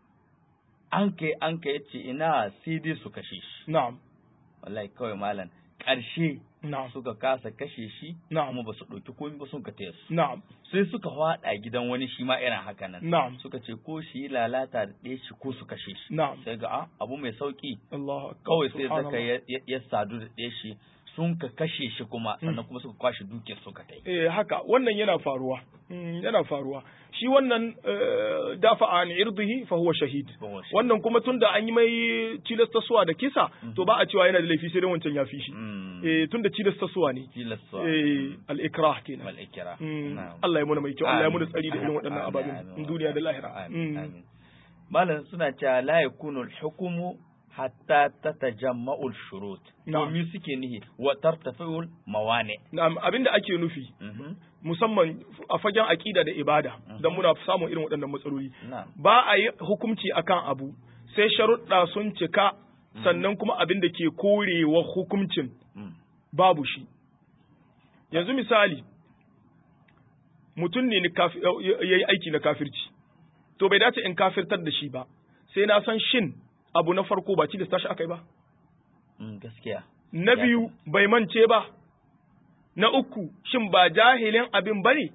an kai an kai yace ina sai dai su kashe shi na'am wallahi kawai malam ƙarshe na'am suka kasa kashe shi na'am kuma ba su ɗauki komai ba sun ka taya su na'am sai suka faɗa gidan wani shi ma irin haka nan na'am suka ce ko shi lalata da ɗaya shi ko su kashe shi na'am sai ga abu mai sauki Allah kawai sai zaka ya sadu da ɗaya shi sun ka kashe shi kuma sannan kuma suka kwashe dukiyar suka tai eh haka wannan yana faruwa yana faruwa shi wannan dafa an irdihi fa huwa shahid wannan kuma tunda an yi mai tilastasuwa da kisa to ba a cewa yana da laifi sai dai wancan ya fi shi eh tunda tilastasuwa ne eh al ikrah kenan al ikrah Allah ya muna mai kyau Allah ya muna tsari da irin waɗannan ababen duniya da lahira amin malam suna cewa la yakunu al hukmu hatta tatajamma'ul shurut to mi suke nihi wa tartafi'ul mawani na'am abinda ake nufi musamman a fagen aqida da ibada dan muna samun irin waɗannan matsaloli ba a yi hukunci akan abu sai sharuɗa sun cika sannan kuma abinda ke korewa hukuncin babu shi yanzu misali mutum ne yayi aiki na kafirci to bai dace in kafirtar da shi ba sai na san shin abu na farko ba ci da tashi akai ba gaskiya na biyu bai mance ba na uku shin ba jahilin abin bane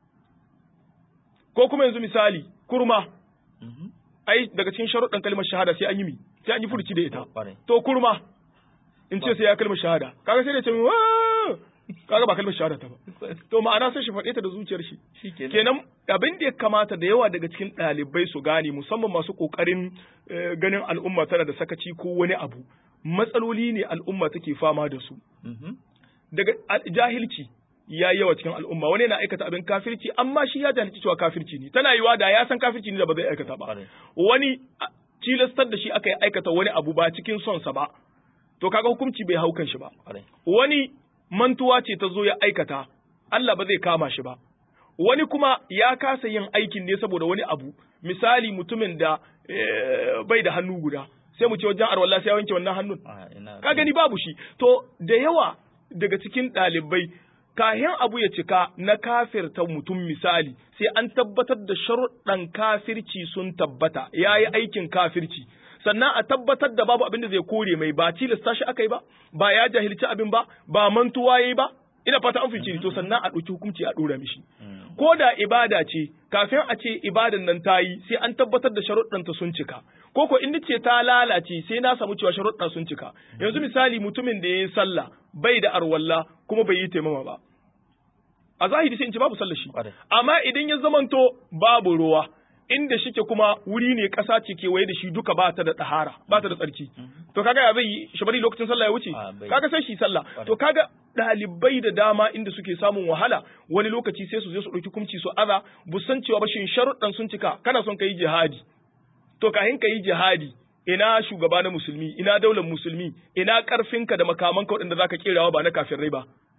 ko kuma yanzu misali kurma ai daga cikin sharuɗan kalmar shahada sai an yi mi sai an yi furuci da ita to kurma in ce sai ya kalmar shahada kaga sai da ce kaga ba kalmar shahada ta ba to ma'ana sai shi faɗe ta da zuciyar shi kenan abin da ya kamata da yawa daga cikin ɗalibai su gane musamman masu ƙoƙarin ganin al'umma tana da sakaci ko wani abu matsaloli ne al'umma take fama da su daga jahilci ya yawa cikin al'umma wani yana aikata abin kafirci amma shi ya jahilci cewa kafirci ne tana yiwa da ya san kafirci ne da ba zai aikata ba wani tilastar da shi aka yi aikata wani abu ba cikin son sa ba to kaga hukunci bai hau kan shi ba wani mantuwa ce ta zo ya aikata Allah ba zai kama shi ba wani kuma ya kasa yin aikin ne saboda wani abu misali mutumin da bai da hannu guda sai mu ce wajen arwalla sai ya wanke wannan hannun ka gani babu shi to da yawa daga cikin ɗalibai kahin abu ya cika na kafirta mutum misali sai an tabbatar da sharuɗan kafirci sun tabbata ya yi aikin kafirci sannan a tabbatar da babu abin da zai kore mai ba tilasta shi aka yi ba ba ya jahilci abin ba ba mantuwa ya yi ba ina fata an fice to sannan a ɗauki hukunci a ɗora mishi ko da ibada ce kafin a ce ibadan nan ta yi sai an tabbatar da sharuɗanta sun cika ko ko in ce ta lalace sai na samu cewa sharuɗa sun cika yanzu misali mutumin da ya yi sallah bai da arwalla kuma bai yi taimama ba a zahiri sai in ce babu sallar shi amma idan ya zamanto babu ruwa inda shike kuma wuri ne ƙasa ce kewaye da shi duka ba ta da tsahara ba ta da tsarki to kaga ya zai yi shi bari lokacin sallah ya wuce kaga sai shi sallah to kaga ɗalibai da dama inda suke samun wahala wani lokaci sai su je su ɗauki kumci su aza bu san cewa ba shin sharuɗan sun cika kana son ka yi jihadi to kahin ka yi jihadi ina shugaba na musulmi ina daular musulmi ina ƙarfinka da makamanka waɗanda zaka kerawa ba na kafirai ba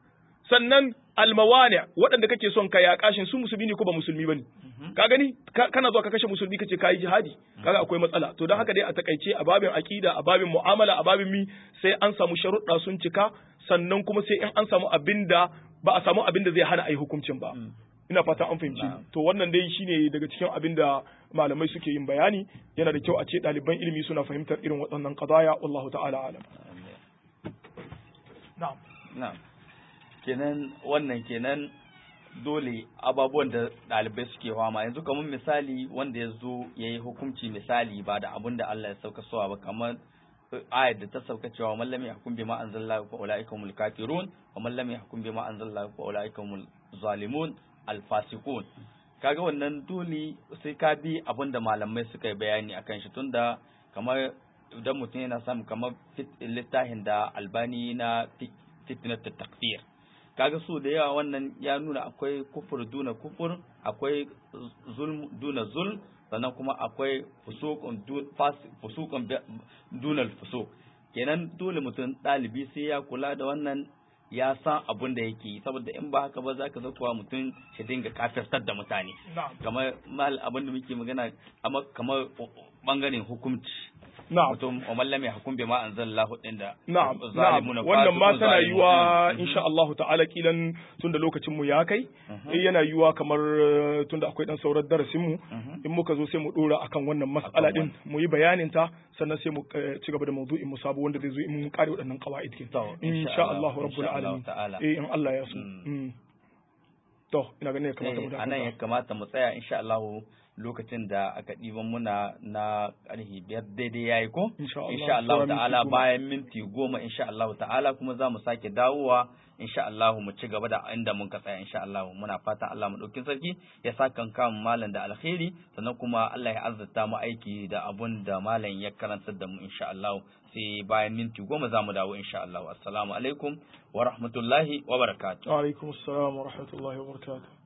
sannan almawani waɗanda kake son ka yaƙa shin su musulmi ne ko ba musulmi bane ka gani kana zuwa ka kashe musulmi kace kai jihadi kaga akwai matsala to don haka dai a takaice a babin aqida a babin mu'amala a babin mi sai an samu sharuɗa sun cika sannan kuma sai in an samu abinda ba a samu abinda zai hana ai hukuncin ba ina fata an fahimci to wannan dai shine daga cikin abinda malamai suke yin bayani yana da kyau a ce ɗaliban ilimi suna fahimtar irin waɗannan qadaya wallahu ta'ala alam na'am na'am kenan wannan kenan dole ababuwan da ɗalibai suke fama yanzu kamar misali wanda ya zo ya yi hukunci misali ba da abin da Allah ya sauka suwa ba kamar ayat da ta sauka cewa man lam yahkum bima anzalallahu fa ulaika humul kafirun wa man lam yahkum bima anzalallahu fa ulaika humul zalimun alfasiqun kaga wannan dole sai ka bi abin da malamai suka yi bayani akan shi tunda kamar idan mutum yana samu kamar littafin da albani na fitnat takfir kaga so da yawa wannan ya nuna akwai kufur duna kufur akwai zulm duna zulm sannan kuma akwai fusuqun fusuqun duna fusuq kenan dole mutum dalibi sai ya kula da wannan ya san abin da yake saboda in ba haka ba zaka zo kuwa mutum shi dinga kafirtar da mutane kamar mal abin da muke magana kamar bangaren hukunci mutum wa mallame hukum bi ma anzalallahu din da na'am wannan ma tana yiwa insha Allah ta'ala kilan tunda lokacin mu ya kai yana yiwa kamar tunda akwai dan sauran darasin mu in muka zo sai mu dora akan wannan mas'ala din mu yi bayanin ta sannan sai mu ci gaba da mawdu'in mu sabo wanda zai zo in mun kare waɗannan qawaid kin insha Allah rabbul alamin eh in Allah ya so to ina ganin ya kamata mu da anan ya kamata mu tsaya insha Allah lokacin da aka ɗiban muna na ƙarfi biyar daidai yayi ko insha Allah ta'ala bayan minti goma insha Allah ta'ala kuma za mu sake dawowa insha Allah mu ci gaba da inda mun ka tsaya insha Allah muna fata Allah mu ɗauki sarki ya saka kan malam da alkhairi sannan kuma Allah ya azzata mu aiki da abun da malam ya karantar da mu insha Allah sai bayan minti goma za mu dawo insha Allah assalamu alaikum wa rahmatullahi wa barakatuh wa alaikum assalam wa rahmatullahi wa barakatuh